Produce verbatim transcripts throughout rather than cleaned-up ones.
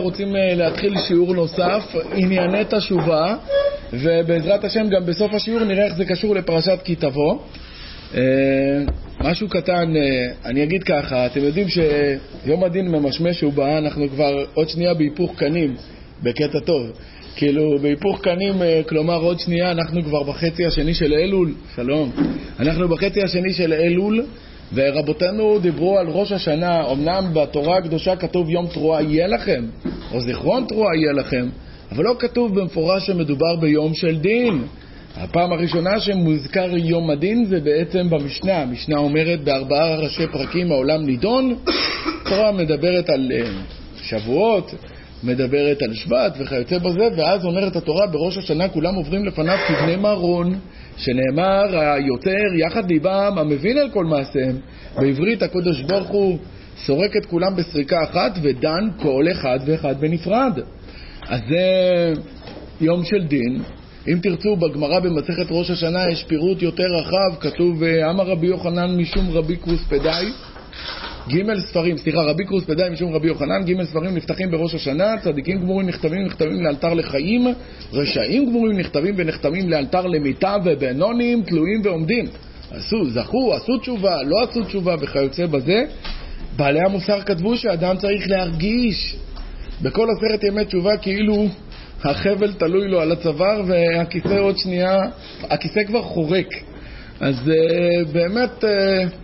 רוצים להתחיל שיעור נוסף, ענייני תשובה, ובעזרת השם גם בסוף השיעור נראה איך זה קשור לפרשת כי תבוא. משהו קטן, אני אגיד ככה, אתם יודעים שיום הדין ממשמש ובא, אנחנו כבר עוד שנייה בהיפוך קנים, בקטע טוב. כאילו בהיפוך קנים, כלומר עוד שנייה אנחנו כבר בחצי השני של אלול, שלום, אנחנו בחצי השני של אלול, ורבותינו דיברו על ראש השנה. אמנם בתורה הקדושה כתוב יום תרועה יהיה לכם, או זיכרון תרועה יהיה לכם, אבל לא כתוב במפורש שמדובר ביום של דין. הפעם הראשונה שמוזכר יום הדין זה בעצם במשנה. המשנה אומרת בארבעה ראשי פרקים העולם נידון. התורה מדברת על שבועות, מדברת על שבט וכיוצא בזה, ואז אומרת התורה בראש השנה כולם עוברים לפניו כבני מרון, שנאמר היותר יחד ליבם המבין על כל מעשיהם. בעברית הקודש ברוך הוא סורק את כולם בסריקה אחת ודן כל אחד ואחד בנפרד. אז זה יום של דין. אם תרצו בגמרא במסכת ראש השנה יש פירוט יותר רחב, כתוב אמר רבי יוחנן משום רבי קרוספדאי, ג' ספרים, סליחה, רבי קרוספדאי משום רבי יוחנן, ג' ספרים נפתחים בראש השנה, צדיקים גמורים נכתבים נכתבים לאלתר לחיים, רשעים גמורים נכתבים ונחתמים לאלתר למיתה, ובינונים תלויים ועומדים. עשו, זכו, עשו תשובה, לא עשו תשובה וכיוצא בזה. בעלי המוסר כתבו שאדם צריך להרגיש בכל עשרת ימי תשובה כאילו החבל תלוי לו על הצוואר והכיסא עוד שנייה, הכיסא כבר חורק. אז uh, באמת uh,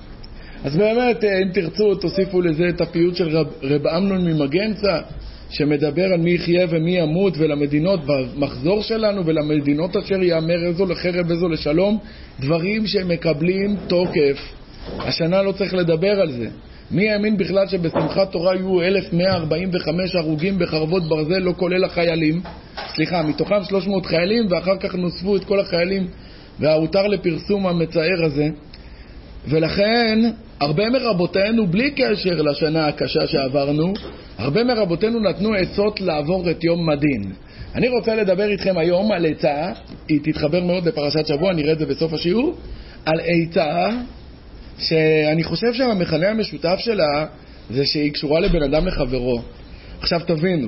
אז באמת אם תרצו תוסיפו לזה את הפיוט של רב, רב אמנון ממגנצה, שמדבר על מי יחיה ומי ימות, ולמדינות במחזור שלנו, ולמדינות אשר יאמר איזו לחרב איזו לשלום, דברים שמקבלים תוקף. השנה לא צריך לדבר על זה. מי האמין בכלל שבשמחת תורה יהיו אלף מאה ארבעים וחמש הרוגים בחרבות ברזל, לא כולל החיילים, סליחה, מתוכם שלוש מאות חיילים, ואחר כך נוספו את כל החיילים, וההותר לפרסום המצער הזה. ולכן הרבה מרבותינו, בלי קשר לשנה הקשה שעברנו, הרבה מרבותינו נתנו עצות לעבור את יום מדין. אני רוצה לדבר איתכם היום על עצה, היא תתחבר מאוד לפרשת שבוע, נראה את זה בסוף השיעור, על עצה שאני חושב שהמכנה המשותף שלה זה שהיא קשורה לבן אדם לחברו. עכשיו תבינו,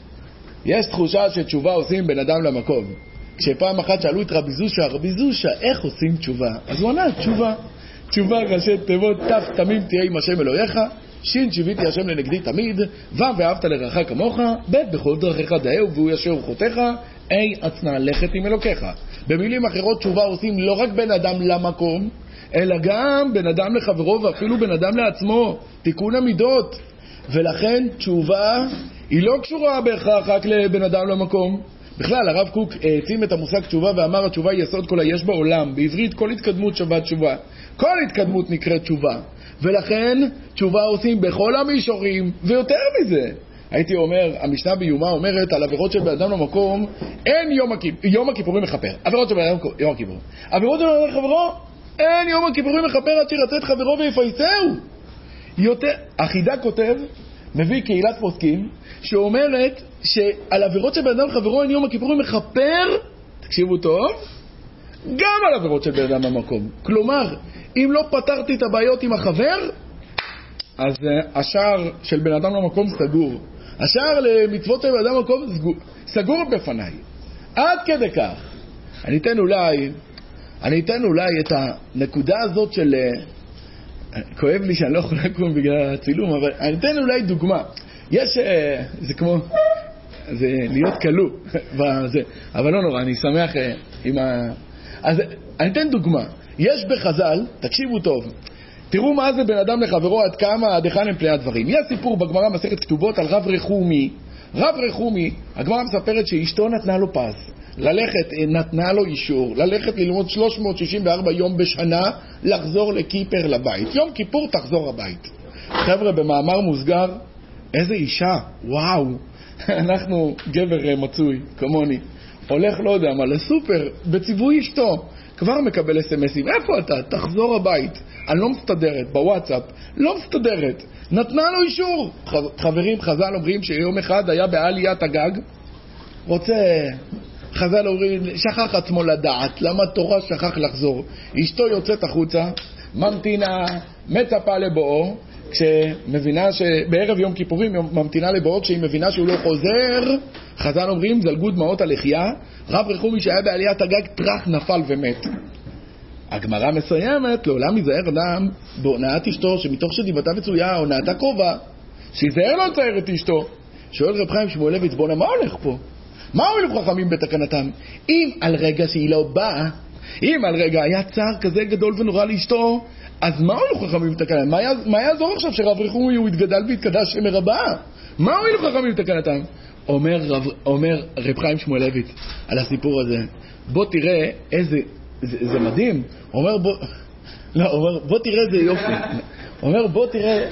יש תחושה שתשובה עושים בן אדם למקום. כשפעם אחת שאלו את רבי זושה, רבי זושה, איך עושים תשובה? אז הוא ענה, תשובה. תשובה ראשי תיבות, תף תמים תהיה עם השם אלוהיך, שין שיביתי השם לנגדי תמיד, ו ואהבת לרעך כמוך, ב' בכל דרכיך דאהו והוא ישר חוטאך, אי עצנה לכת עם אלוקיך. במילים אחרות תשובה עושים לא רק בן אדם למקום, אלא גם בן אדם לחברו ואפילו בן אדם לעצמו, תיקון המידות. ולכן תשובה היא לא קשורה בהכרח רק לבן אדם למקום. בכלל הרב קוק העצים את המושג תשובה ואמר התשובה היא יסוד כל היש בעולם. בעברית כל התקדמות שווה תשובה, כל התקדמות נקראת תשובה, ולכן תשובה עושים בכל המישורים. ויותר מזה הייתי אומר, המשנה ביומה אומרת על עבירות של בן אדם למקום אין יום, הכיפ... יום הכיפורים מחפר. עבירות של בן אדם יום הכיפורים, עבירות של בן אדם לחברו אין יום הכיפורים מחפר עד שירצה את חברו ויפייסהו. יותר החידה כותב, מביא קהילת פוסקים שאומרת שעל עבירות של בן אדם לחברו אין יום הכיפורים מחפר, תקשיבו טוב, גם על עבירות של בן אדם במקום. כלומר, אם לא פתרתי את הבעיות עם החבר, אז uh, השער של בן אדם למקום סגור. השער למצוות של בן אדם למקום סגור, סגור בפניי. עד כדי כך. אני אתן אולי, אני אתן אולי את הנקודה הזאת של, uh, כואב לי שאני לא יכול לקום בגלל הצילום, אבל אני אתן אולי דוגמה. יש, uh, זה כמו, זה להיות קלו, בזה, אבל לא נורא, אני שמח uh, עם ה... אז אני אתן דוגמה. יש בחז"ל, תקשיבו טוב, תראו מה זה בן אדם לחברו, עד כמה, עד היכן הם פני הדברים. יש סיפור בגמרא מסכת כתובות על רב רחומי. רב רחומי, הגמרא מספרת שאשתו נתנה לו פס, ללכת, נתנה לו אישור, ללכת ללמוד שלוש מאות שישים וארבע יום בשנה, לחזור לכיפר לבית. יום כיפור תחזור הבית. חבר'ה, במאמר מוסגר, איזה אישה, וואו, אנחנו גבר מצוי, כמוני. הולך, לא יודע מה, לסופר, בציווי אשתו, כבר מקבל אס-אמסים, איפה אתה? תחזור הבית. אני לא מסתדרת, בוואטסאפ, לא מסתדרת. נתנה לו אישור. חברים, חז"ל אומרים שיום אחד היה בעליית הגג, רוצה, חז"ל אומרים, שכח עצמו לדעת, למה תורה שכח לחזור. אשתו יוצאת החוצה, ממתינה, מצפה לבואו, כשמבינה שבערב יום כיפורים ממתינה לבאות, כשהיא מבינה שהוא לא חוזר, חז"ל אומרים, זלגו דמעות הלחייה, רב רחומי שהיה בעליית הגג טרח נפל ומת. הגמרא מסיימת, לעולם ייזהר אדם בהונאת אשתו, שמתוך שדיבתה וצויה, הונאתה קרובה, שיזהר לא לצייר את אשתו. שואל רב חיים שמואלביץ, בונה, מה הולך פה? מה הולך חכמים בתקנתם? אם על רגע שהיא לא באה, אם על רגע היה צער כזה גדול ונורא לאשתו, אז מה הולך חכמים בתקנתם? מה, מה יעזור עכשיו שרב רחומי הוא התגדל והתקדש שם מרבה? מה הולך חכמים בתקנתם? אומר רב, אומר רב חיים שמואלביץ על הסיפור הזה, בוא תראה איזה, זה, זה מדהים. אומר בוא, לא, אומר בוא תראה איזה יופי. אומר בוא תראה,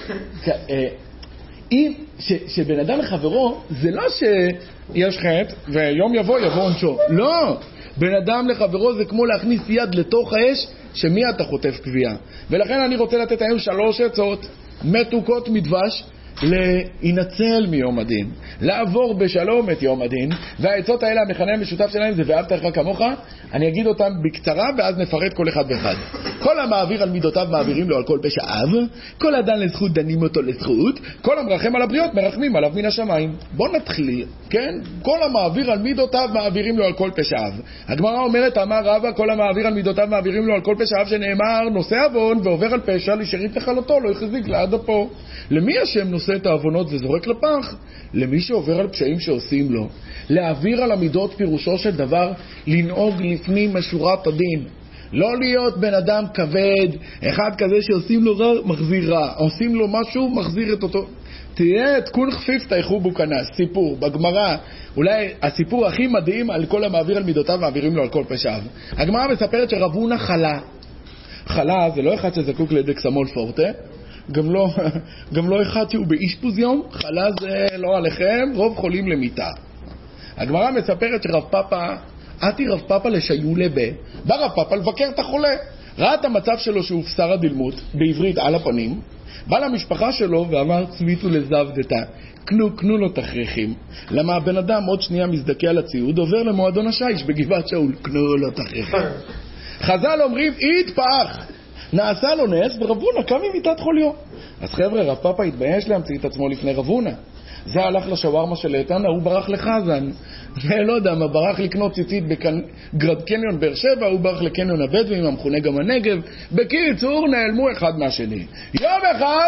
אם, ש, שבן אדם לחברו, זה לא שיש חטא ויום יבוא יבוא עונשו. לא, בן אדם לחברו זה כמו להכניס יד לתוך האש שמי אתה חוטף קביעה. ולכן אני רוצה לתת היום שלוש עצות מתוקות מדבש להינצל מיום הדין, לעבור בשלום את יום הדין. והעצות האלה, המכנה המשותף שלהם זה ואהבת לך כמוך. אני אגיד אותם בקצרה ואז נפרט כל אחד ואחד. כל המעביר על מידותיו מעבירים לו על כל פשעיו, כל אדם לזכות דנים אותו לזכות, כל המרחם על הבריות מרחמים עליו מן השמיים. בוא נתחיל, כן? כל המעביר על מידותיו מעבירים לו על כל פשעיו. הגמרא אומרת, אמר רבא, כל המעביר על מידותיו מעבירים לו על כל פשעיו, שנאמר נושא עוון ועובר על פשע לשארית לכלותו לא יחזיק לעד אפו. למי השם נושא את העוונות וזורק לפח? למי שעובר על פשעים שעושים לו. להעביר על המידות פירושו של דבר לנהוג לפנים משורת הדין, לא להיות בן אדם כבד, אחד כזה שעושים לו רע מחזיר רע, עושים לו משהו מחזיר את אותו. תהיה את כול חפיף תייכו בו כנס. סיפור בגמרא, אולי הסיפור הכי מדהים על כל המעביר על מידותיו מעבירים לו על כל פשעיו. הגמרא מספרת שרב הונא חלה. חלה זה לא אחד שזקוק לדקסמול פורטה, גם לא, גם לא אחד שהוא באשפוז יום. חלה זה לא עליכם, רוב חולים למיטה. הגמרא מספרת שרב פאפה, עתי רב פאפה לשיולה ב, בא רב פאפה לבקר את החולה, ראה את המצב שלו שהוא פסר הדלמות, בעברית על הפנים, בא למשפחה שלו ואמר צמיתו לזבדתה, קנו, קנו לו תכריכים. למה הבן אדם עוד שנייה מזדכה על הציוד, עובר למועדון השיש בגבעת שאול, קנו לו תכריכים. חז"ל אומרים, התפח, נעשה לו נס ורב הונא קם ממיטת חוליו. אז חבר'ה, רב פאפה התבייש להמציא את עצמו לפני רב הונא. זה הלך לשווארמה של איתנה, הוא ברח לחזן. ולא יודע מה, ברח לקנות ציצית בגרד קניון באר שבע, הוא ברח לקניון הבדואים, המכונה גם הנגב. בקיצור, נעלמו אחד מהשני. יום אחד,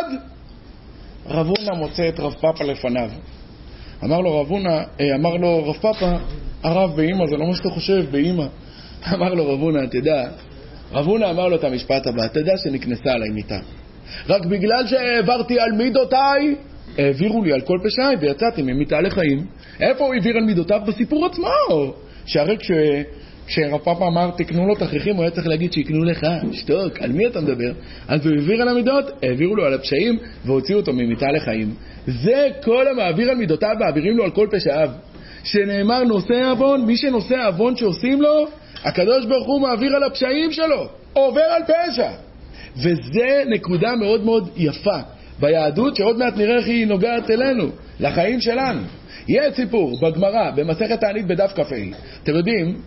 רב הונא מוצא את רב פאפה לפניו. אמר לו רב הונא, אמר לו רב פאפה, הרב באמא, זה לא מה שאתה חושב, באמא. אמר לו רב הונא, תדע, רב הונא אמר לו את המשפט הבא, תדע שנכנסה עליי מיטה. רק בגלל שהעברתי על מידותיי, העבירו לי על כל פשעי ויצאתי ממיטה לחיים. איפה הוא העביר על מידותיו? בסיפור עצמו. שהרי כש... כשרב פאפה אמר תקנו לו תכריכים, הוא היה צריך להגיד שיקנו לך, שתוק, על מי אתה מדבר? אז הוא העביר על המידות, העבירו לו על הפשעים והוציאו אותו ממיטה לחיים. זה כל המעביר על מידותיו מעבירים לו על כל פשעיו. שנאמר נושא עוון, מי שנושא עוון שעושים לו, הקדוש ברוך הוא מעביר על הפשעים שלו, עובר על פשע. וזה נקודה מאוד מאוד יפה ביהדות, שעוד מעט נראה איך היא נוגעת אלינו, לחיים שלנו. יהיה סיפור בגמרא, במסכת תענית בדף כ"ה. אתם יודעים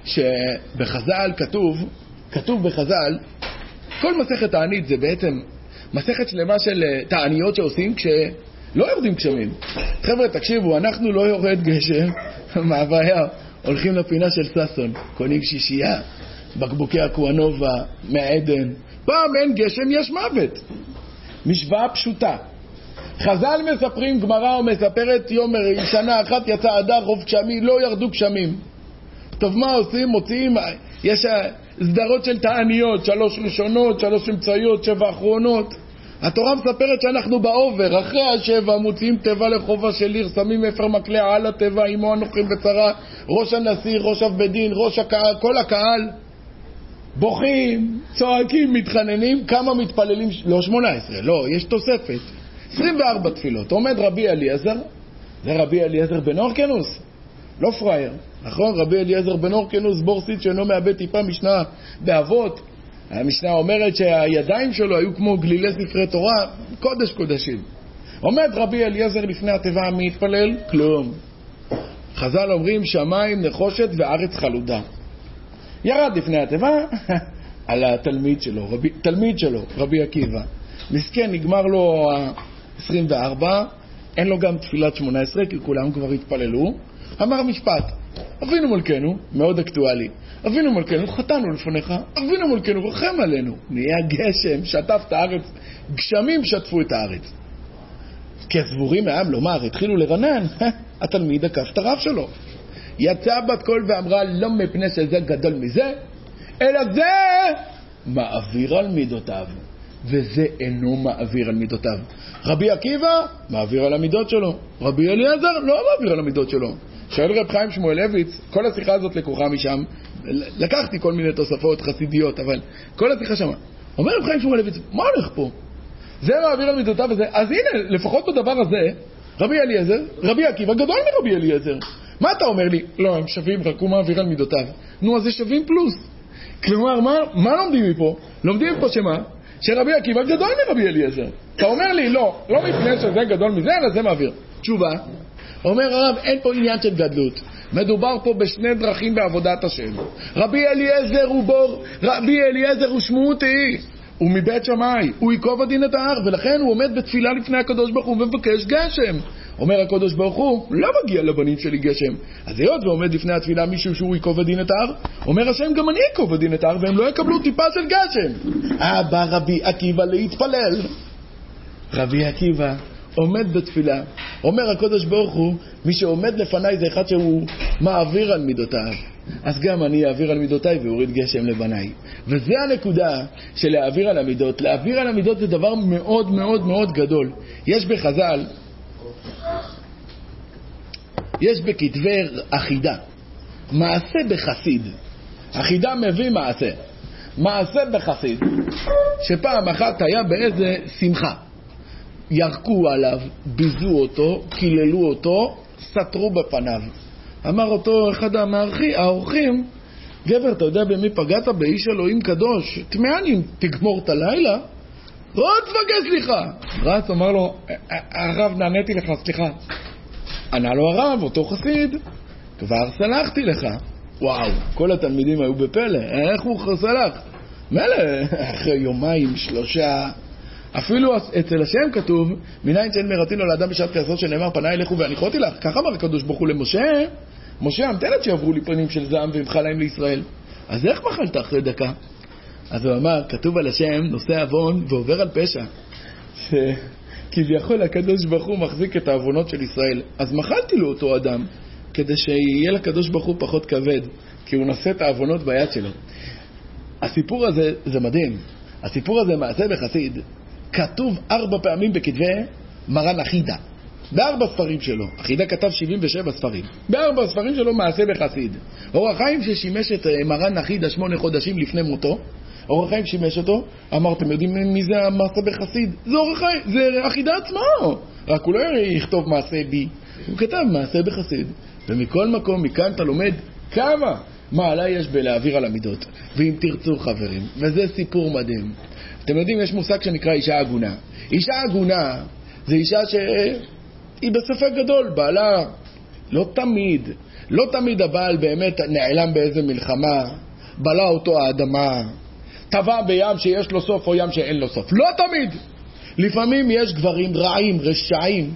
שבחז"ל כתוב, כתוב בחז"ל, כל מסכת תענית זה בעצם מסכת שלמה של תעניות שעושים כשלא יורדים גשמים. חבר'ה, תקשיבו, אנחנו לא יורד גשם, מה הבעיה? הולכים לפינה של ססון, קונים שישייה, בקבוקי אקואנובה, מעדן. פעם אין גשם, יש מוות. משוואה פשוטה. חז"ל מספרים, גמרא או מספרת, יום שנה אחת יצא אדר רוב גשמים, לא ירדו גשמים. טוב, מה עושים? מוציאים, יש סדרות של תעניות, שלוש ראשונות, שלוש אמצעיות, שבע אחרונות. התורה מספרת שאנחנו באובר, אחרי השבע מוציאים טבע לחובה של עיר, שמים אפר מקלע על הטבע, עמו הנוחים בצרה, ראש הנשיא, ראש אב בדין, ראש הקהל, כל הקהל בוכים, צועקים, מתחננים. כמה מתפללים? לא שמונה עשרה, לא, יש תוספת, עשרים וארבע תפילות. עומד רבי אליעזר, זה רבי אליעזר בן אורקנוס, לא פרייר, נכון? רבי אליעזר בן אורקנוס, בורסית שאינו מאבד טיפה, משנה באבות. המשנה אומרת שהידיים שלו היו כמו גלילי ספרי תורה, קודש קודשים. עומד רבי אליעזר לפני התיבה, מי התפלל? כלום. חז"ל אומרים שמיים נחושת וארץ חלודה. ירד לפני התיבה על התלמיד שלו, רבי, תלמיד שלו, רבי עקיבא. מסכן, נגמר לו ה-עשרים וארבע, אין לו גם תפילת שמונה עשרה, כי כולם כבר התפללו. אמר משפט, אבינו מלכנו, מאוד אקטואלי, אבינו מלכנו, חטאנו לפניך, אבינו מלכנו, רחם עלינו. נהיה גשם, שטף את הארץ, גשמים שטפו את הארץ. כי הסבורים מהעם לומר, התחילו לרנן, התלמיד עקף את הרב שלו. יצאה בת קול ואמרה, לא מפני שזה גדול מזה, אלא זה מעביר על מידותיו, וזה אינו מעביר על מידותיו. רבי עקיבא מעביר על המידות שלו, רבי אליעזר לא מעביר על המידות שלו. שואל רב חיים שמואלביץ, כל השיחה הזאת לקוחה משם, לקחתי כל מיני תוספות חסידיות, אבל כל השיחה שם. אומר רב חיים שמואלביץ, מה הולך פה? זה מעביר על מידותיו וזה. אז הנה, לפחות בדבר הזה, רבי אליעזר, רבי עקיבא גדול מרבי אליעזר. מה אתה אומר לי? לא, הם שווים, רק הוא מעביר על מידותיו. נו, אז זה שווים פלוס. כלומר, מה, מה לומדים מפה? לומדים מפה שמה? שרבי עקיבא גדול מרבי אליעזר. אתה אומר לי, לא, לא מפני שזה גדול מזה, אלא זה מעביר. תשובה, אומר הרב, אין פה עניין של גדלות. מדובר פה בשני דרכים בעבודת השם. רבי אליעזר הוא בור, רבי אליעזר הוא שמותי. הוא מבית שמאי, הוא ייקוב הדין את ההר, ולכן הוא עומד בתפילה לפני הקדוש ברוך הוא ומבקש גשם. אומר הקדוש ברוך הוא, לא מגיע לבנים שלי גשם. אז היות ועומד לפני התפילה מישהו שהוא ייקוב הדין את ההר, אומר השם גם אני ייקוב הדין את ההר, והם לא יקבלו טיפה של גשם. בא רבי עקיבא להתפלל. רבי עקיבא עומד בתפילה, אומר הקדוש ברוך הוא, מי שעומד לפניי זה אחד שהוא מעביר על מידותיו, אז גם אני אעביר על מידותיי ואוריד גשם לבניי. וזה הנקודה של להעביר על המידות. להעביר על המידות זה דבר מאוד מאוד מאוד גדול. יש בחז"ל, יש בכתבי אחידה, מעשה בחסיד. אחידה מביא מעשה. מעשה בחסיד, שפעם אחת היה באיזה שמחה. ירקו עליו, ביזו אותו, קיללו אותו, סתרו בפניו. אמר אותו אחד האורחים, גבר, אתה יודע במי פגעת? באיש אלוהים קדוש. תמעני אם תגמור את הלילה, רץ וגש סליחה. רץ, אמר לו, הרב, נעניתי לך, סליחה. ענה לו הרב, אותו חסיד, כבר סלחתי לך. וואו, כל התלמידים היו בפלא, איך הוא סלח? מלא, אחרי יומיים, שלושה, אפילו אצל השם כתוב, מניין שאין מרתין לו לאדם בשעת כעשות שנאמר פנה אליכו והניחותי לך. כך אמר הקדוש ברוך הוא למשה, משה המתנת שיעברו לי פנים של זעם וימחה להם לישראל. אז איך מחלת אחרי דקה? אז הוא אמר, כתוב על השם נושא אבון ועובר על פשע, שכביכול הקדוש ברוך הוא מחזיק את האבונות של ישראל. אז מחלתי לו אותו אדם כדי שיהיה לקדוש ברוך הוא פחות כבד, כי הוא נושא את האבונות ביד שלו. הסיפור הזה זה מדהים. הסיפור הזה מעשה בחסיד כתוב ארבע פעמים בכתבי מרן אחידה, בארבע ספרים שלו. אחידה כתב שבעים ושבע ספרים, בארבע ספרים שלו מעשה בחסיד. אור החיים ששימש את מרן אחידה שמונה חודשים לפני מותו, אור החיים שימש אותו. אמרתם יודעים מי זה המעשה בחסיד? זה אור החיים, זה אחידה עצמו, רק הוא לא יכתוב מעשה בי, הוא כתב מעשה בחסיד. ומכל מקום מכאן אתה לומד כמה מעלה יש בלהעביר על המידות. ואם תרצו חברים, וזה סיפור מדהים, אתם יודעים, יש מושג שנקרא אישה עגונה. אישה עגונה זה אישה שהיא בספק גדול, בעלה לא תמיד, לא תמיד הבעל באמת נעלם באיזה מלחמה, בלה אותו האדמה, טבע בים שיש לו סוף או ים שאין לו סוף, לא תמיד. לפעמים יש גברים רעים, רשעים.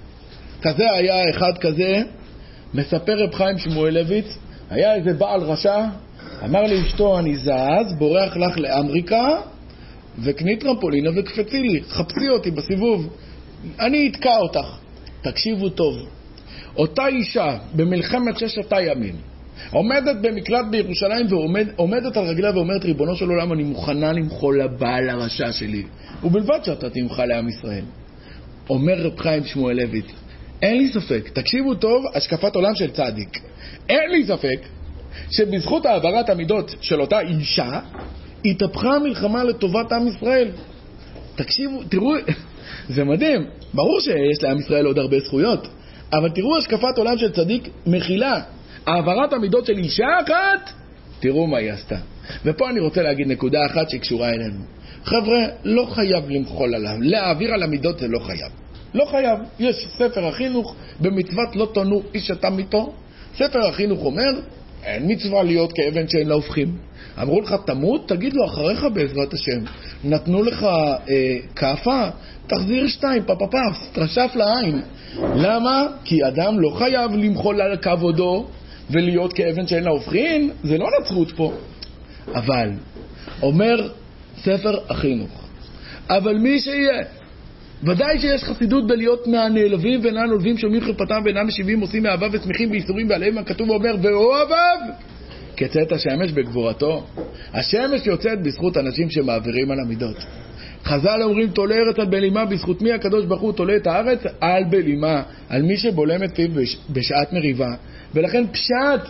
כזה היה אחד כזה, מספר רב חיים שמואלביץ, היה איזה בעל רשע, אמר לאשתו, אני זז, בורח לך לאמריקה, וקני טרמפולינה וקפצי לי, חפשי אותי בסיבוב, אני אתקע אותך. תקשיבו טוב, אותה אישה במלחמת ששת הימים עומדת במקלט בירושלים ועומדת על רגליה ואומרת, ריבונו של עולם, אני מוכנה למחול לבעל הרשע שלי, ובלבד שאתה תמחה לעם ישראל. אומר רב חיים שמואלביץ, אין לי ספק, תקשיבו טוב, השקפת עולם של צדיק, אין לי ספק שבזכות העברת המידות של אותה אישה התהפכה המלחמה לטובת עם ישראל. תקשיבו, תראו, זה מדהים. ברור שיש לעם ישראל עוד הרבה זכויות, אבל תראו השקפת עולם של צדיק מכילה. העברת המידות של אישה אחת, תראו מה היא עשתה. ופה אני רוצה להגיד נקודה אחת שקשורה אלינו. חבר'ה, לא חייב למחול עליו. להעביר על המידות זה לא חייב. לא חייב. יש ספר החינוך, במצוות לא תונו איש את עמיתו. ספר החינוך אומר, אין מצווה להיות כאבן שאין לה הופכים. אמרו לך תמות, תגיד לו אחריך בעזרת השם. נתנו לך אה, כאפה, תחזיר שתיים, פפפף, תרשף לעין. למה? כי אדם לא חייב למחול על כבודו ולהיות כאבן שאין לה הופכים, זה לא נצרות פה. אבל, אומר ספר החינוך, אבל מי שיהיה, ודאי שיש חסידות בלהיות מהנעלבים ואינם נולבים שומעים חרפתם ואינם משיבים עושים מאהבה ושמחים בייסורים ועליהם הכתוב ואומר ואוהביו כצאת השמש בגבורתו. השמש יוצאת בזכות אנשים שמעבירים על המידות. חז"ל אומרים תולה ארץ על בלימה, בזכות מי הקדוש ברוך הוא תולה את הארץ? על בלימה, על מי שבולם את פיו בש... בשעת מריבה. ולכן פשט,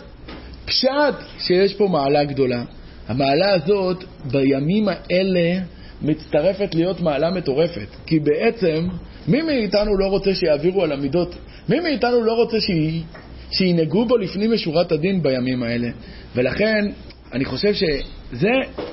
פשט שיש פה מעלה גדולה. המעלה הזאת בימים האלה מצטרפת להיות מעלה מטורפת, כי בעצם מי מאיתנו לא רוצה שיעבירו על המידות? מי מאיתנו לא רוצה שהיא, שינהגו בו לפנים משורת הדין בימים האלה? ולכן אני חושב שזה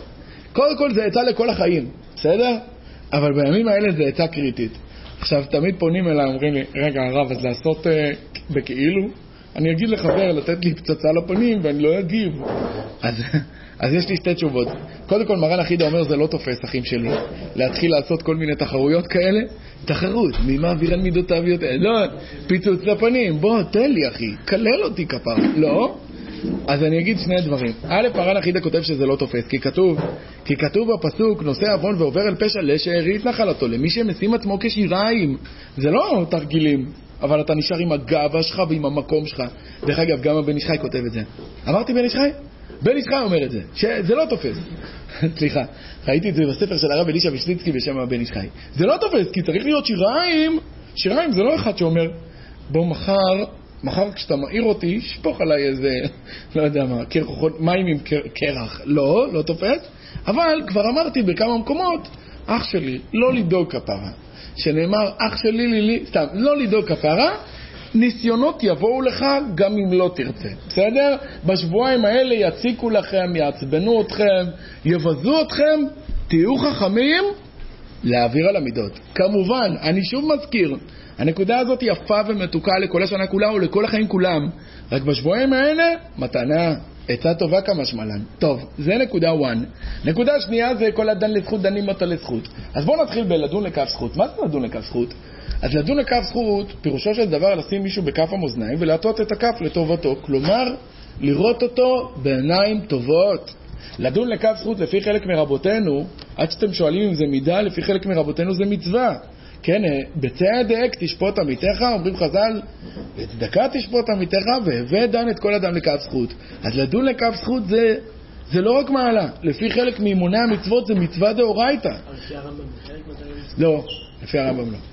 קודם כל זה עצה לכל החיים, בסדר? אבל בימים האלה זה עצה קריטית. עכשיו תמיד פונים אליי, אומרים לי רגע הרב, אז לעשות uh, בכאילו אני אגיד לחבר לתת לי פצצה לפנים ואני לא אגיב. אז אז יש לי שתי תשובות. קודם כל, מרן החידה אומר, זה לא תופס, אחים שלי. להתחיל לעשות כל מיני תחרויות כאלה. תחרות, מי מעביר על מידותיו יותר? לא, פיצוץ לפנים. בוא, תן לי, אחי. כלל אותי כפר. לא? אז אני אגיד שני דברים. א', מרן החידה כותב שזה לא תופס, כי כתוב, כי כתוב בפסוק, נושא עוון ועובר אל פשע לשארית נחלתו, למי שמשים עצמו כשיריים. זה לא תרגילים, אבל אתה נשאר עם הגאווה שלך ועם המקום שלך. דרך אגב, גם הבן איש חי כותב את זה. אמרתי בן איש חי? בן איש חי אומר את זה, שזה לא תופס. סליחה, ראיתי את זה בספר של הרב אלישע וישליצקי בשם הבן איש חי. זה לא תופס, כי צריך להיות שיריים. שיריים זה לא אחד שאומר, בוא מחר, מחר כשאתה מעיר אותי, שפוך עליי איזה, לא יודע מה, קרחות, מים עם קרח. לא, לא תופס. אבל כבר אמרתי בכמה מקומות, אח שלי, לא לדאוג כפרה. שנאמר, אח שלי, לי, לי, סתם, לא לדאוג כפרה, ניסיונות יבואו לך גם אם לא תרצה. בסדר? בשבועיים האלה יציקו לכם, יעצבנו אתכם, יבזו אתכם, תהיו חכמים להעביר על המידות. כמובן, אני שוב מזכיר, הנקודה הזאת יפה ומתוקה לכל השנה כולה או לכל החיים כולם. רק בשבועיים האלה, מתנה, עצה טובה כמה שמלן. טוב, זה נקודה אחת. נקודה שנייה זה כל הדן לזכות דנים אותה לזכות. אז בואו נתחיל בלדון לכף זכות. מה זה לדון לכף זכות? אז לדון לכף זכות, פירושו של דבר לשים מישהו בכף המאזניים ולעטות את הכף לטובתו. כלומר, לראות אותו בעיניים טובות. לדון לכף זכות לפי חלק מרבותינו, עד שאתם שואלים אם זה מידה, לפי חלק מרבותינו זה מצווה. כן, בצדק תשפוט עמיתך, אומרים חז"ל, בצדקה תשפוט עמיתך, והווה דן את כל אדם לכף זכות. אז לדון לכף זכות זה, זה לא רק מעלה. לפי חלק מאמוני המצוות זה מצווה דאורייתא. לפי הרמב"ם, חלק מתי? לא, לפי הרמב"ם לא.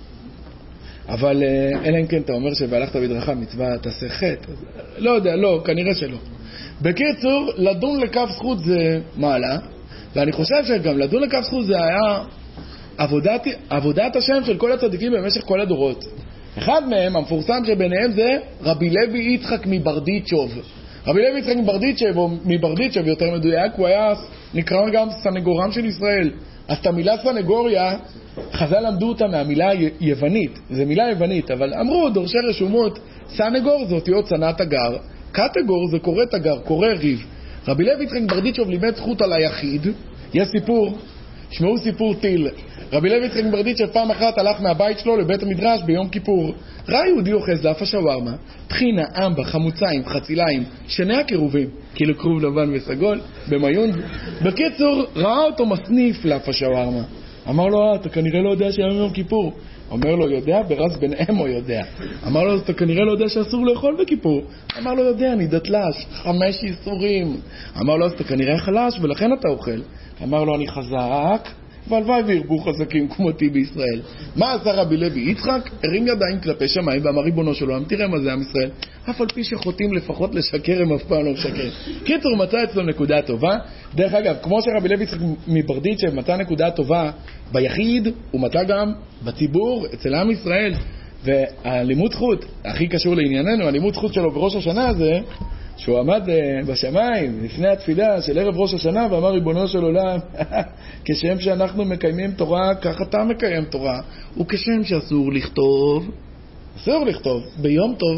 אבל אלא אם כן אתה אומר שהלכת בדרכה מצווה תעשה חטא, לא יודע, לא, כנראה שלא. בקיצור, לדון לכף זכות זה מעלה, ואני חושב שגם לדון לכף זכות זה היה עבודת, עבודת השם של כל הצדיקים במשך כל הדורות. אחד מהם, המפורסם שביניהם זה רבי לוי יצחק מברדיצ'וב. רבי לוי יצחק מברדיצ'וב, או מברדיצ'וב יותר מדויק, הוא היה נקרא גם סנגורם של ישראל. אז את המילה סנגוריה, חז"ל למדו אותה מהמילה יוונית. זו מילה יוונית, אבל אמרו דורשי רשומות, סנגור זה אותיות צנת הגר, קטגור זה קורא תגר, קורא ריב. רבי לוי יצחק מברדיצ'וב לימד זכות על היחיד. יש סיפור, שמעו סיפור טיל. רבי לוי יצחק מברדיצ'וב פעם אחת הלך מהבית שלו לבית המדרש ביום כיפור. ראה יהודי אוחז לאף השווארמה, טחינה, אמבה, חמוציים, חציליים, שני הקירובים, כאילו כרוב לבן וסגול, במיון. בקיצור, ראה אותו מסניף לאף השווארמה. אמר לו, אתה כנראה לא יודע שהיום יום כיפור. אומר לו, יודע? ברז בן אמו יודע. אמר לו, אתה כנראה לא יודע שאסור לאכול בכיפור. אמר לו, יודע, אני דתל"ש, חמש איסורים. אמר לו, אז אתה כנראה חלש ולכן אתה אוכל. אמר לו, אני חזק, והלוואי וירבו חזקים כמותי בישראל. מה עשה רבי לוי יצחק? הרים ידיים כלפי שמיים ואמר ריבונו של עולם, תראה מה זה עם ישראל. אף על פי שחוטאים לפחות לשקר, הם אף פעם לא משקר. קיצור, מצא אצלו נקודה טובה. דרך אגב, כמו שרבי לוי יצחק מברדיצ'ב מצא נקודה טובה ביחיד, הוא מצא גם בציבור, אצל עם ישראל. והלימוד זכות, הכי קשור לענייננו, הלימוד זכות שלו בראש השנה זה שהוא עמד בשמיים לפני התפילה של ערב ראש השנה ואמר ריבונו של עולם, כשם שאנחנו מקיימים תורה, כך אתה מקיים תורה. וכשם שאסור לכתוב, אסור לכתוב, ביום טוב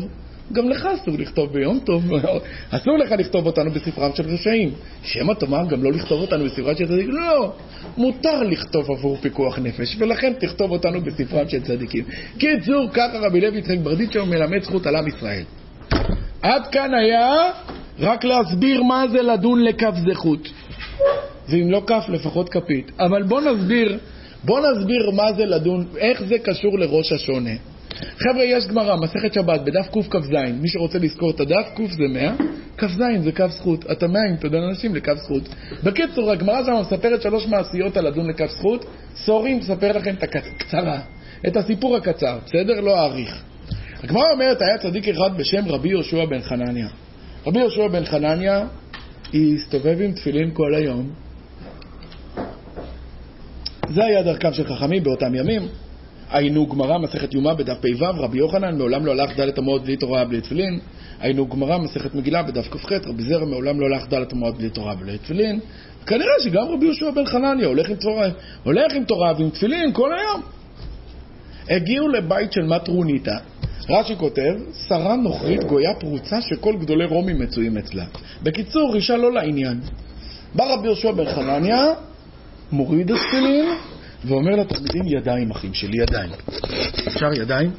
גם לך אסור לכתוב ביום טוב, אסור לך לכתוב אותנו בספרם של רשעים. שמא תאמר גם לא לכתוב אותנו בספרם של צדיקים? לא, מותר לכתוב עבור פיקוח נפש, ולכן תכתוב אותנו בספרם של צדיקים. קיצור, ככה רבי לוי יצחק ברדיצ'ה מלמד זכות על עם ישראל. עד כאן היה רק להסביר מה זה לדון לכף זכות. ואם לא כף, לפחות כפית. אבל בוא נסביר, בוא נסביר מה זה לדון, איך זה קשור לראש השונה. חבר'ה, יש גמרא, מסכת שבת, בדף קוף כף זין. מי שרוצה לזכור את הדף, קוף זה מאה, כף זין זה כף זכות. אתה מאה, תודה לאנשים לכף זכות. בקיצור, הגמרא שם מספרת שלוש מעשיות על לדון לכף זכות. סורי, מספר לכם את הקצרה, את הסיפור הקצר, בסדר? לא אאריך. הגמרא אומרת, היה צדיק אחד בשם רבי יהושע בן חנניה. רבי יהושע בן חנניה הסתובב עם תפילין כל היום. זה היה דרכם של חכמים באותם ימים. היינו גמרא מסכת יומא בדף פ"ו, רבי יוחנן מעולם לא הלך דלת אמות בלי תורה בלי תפילין. היינו גמרא מסכת מגילה בדף כ"ח, רבי זרע מעולם לא הלך דלת אמות בלי תורה בלי תפילין. כנראה שגם רבי יהושע בן חנניה הולך עם תורה, הולך עם תורה ועם תפילין כל היום. הגיעו לבית של מטרוניתא. רש"י כותב, שרה נוכרית גויה פרוצה שכל גדולי רומי מצויים אצלה. בקיצור, אישה לא לעניין. בא רבי יהושע בן חנניה, מוריד התפילין ואומר לתלמידים, ידיים אחים שלי, ידיים. אפשר ידיים?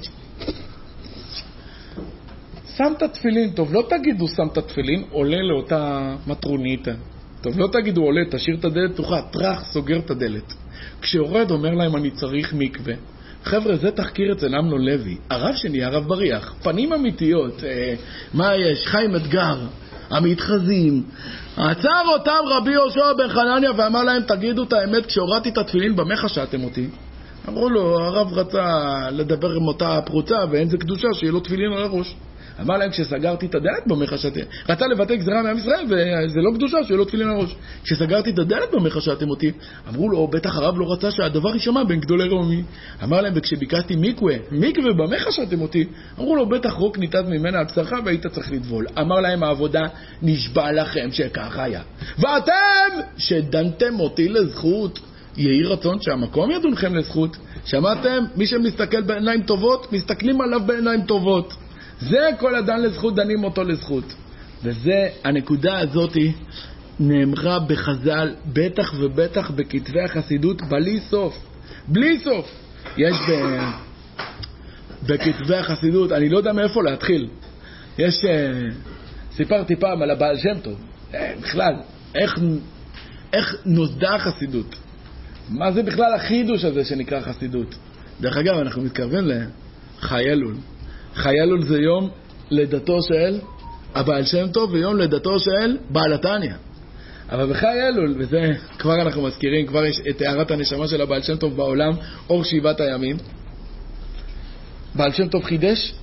שם את התפילין, טוב, לא תגידו שם את התפילין, עולה לאותה מטרוניתא. טוב, לא תגידו עולה, תשאיר את הדלת פתוחה, טרח, סוגר את הדלת. כשיורד אומר להם, אני צריך מקווה. חבר'ה, זה תחקיר אצל אמנון לוי. הרב שני, הרב בריח, פנים אמיתיות. אה, מה יש? חיים אתגר, המתחזים. עצר אותם רבי יהושע בן חנניה ואמר להם, תגידו את האמת, כשהורדתי את התפילין, במה חשדתם אותי? אמרו לו, הרב רצה לדבר עם אותה פרוצה, ואין זה קדושה שיהיה לו תפילין על הראש. אמר להם, כשסגרתי את הדלת במה חשדתם, רצה לבטא גזרה מעם ישראל, וזה לא קדושה שיהיה לו תפילין על הראש. כשסגרתי את הדלת במה חשדתם אותי, אמרו לו, בטח הרב לא רצה שהדבר יישמע בין גדולי רומי. אמר להם, וכשביקשתי מקווה, מקווה במה חשדתם אותי? אמרו לו, בטח רוק ניתת ממנה על בשרך והיית צריך לטבול. אמר להם, העבודה נשבע לכם שככה היה. ואתם שדנתם אותי לזכות, יהי רצון שהמקום ידונכם לזכות. שמעתם? מי שמסתכל בעיניים טובות, מסתכלים עליו בעיניים טובות. זה כל אדם לזכות, דנים אותו לזכות. וזה, הנקודה הזאת נאמרה בחז"ל, בטח ובטח בכתבי החסידות, בלי סוף. בלי סוף. יש ב... בכתבי החסידות, אני לא יודע מאיפה להתחיל. יש... סיפרתי פעם על הבעל שם טוב. בכלל, איך, איך נוסדה החסידות. מה זה בכלל החידוש הזה שנקרא חסידות? דרך אגב, אנחנו מתקרבים לחי אלול. חי אלול זה יום לידתו של הבעל שם טוב ויום לידתו של בעל התניא. אבל בחי אלול, וזה כבר אנחנו מזכירים, כבר יש את הערת הנשמה של הבעל שם טוב בעולם, אור שבעת הימים. בעל שם טוב חידש,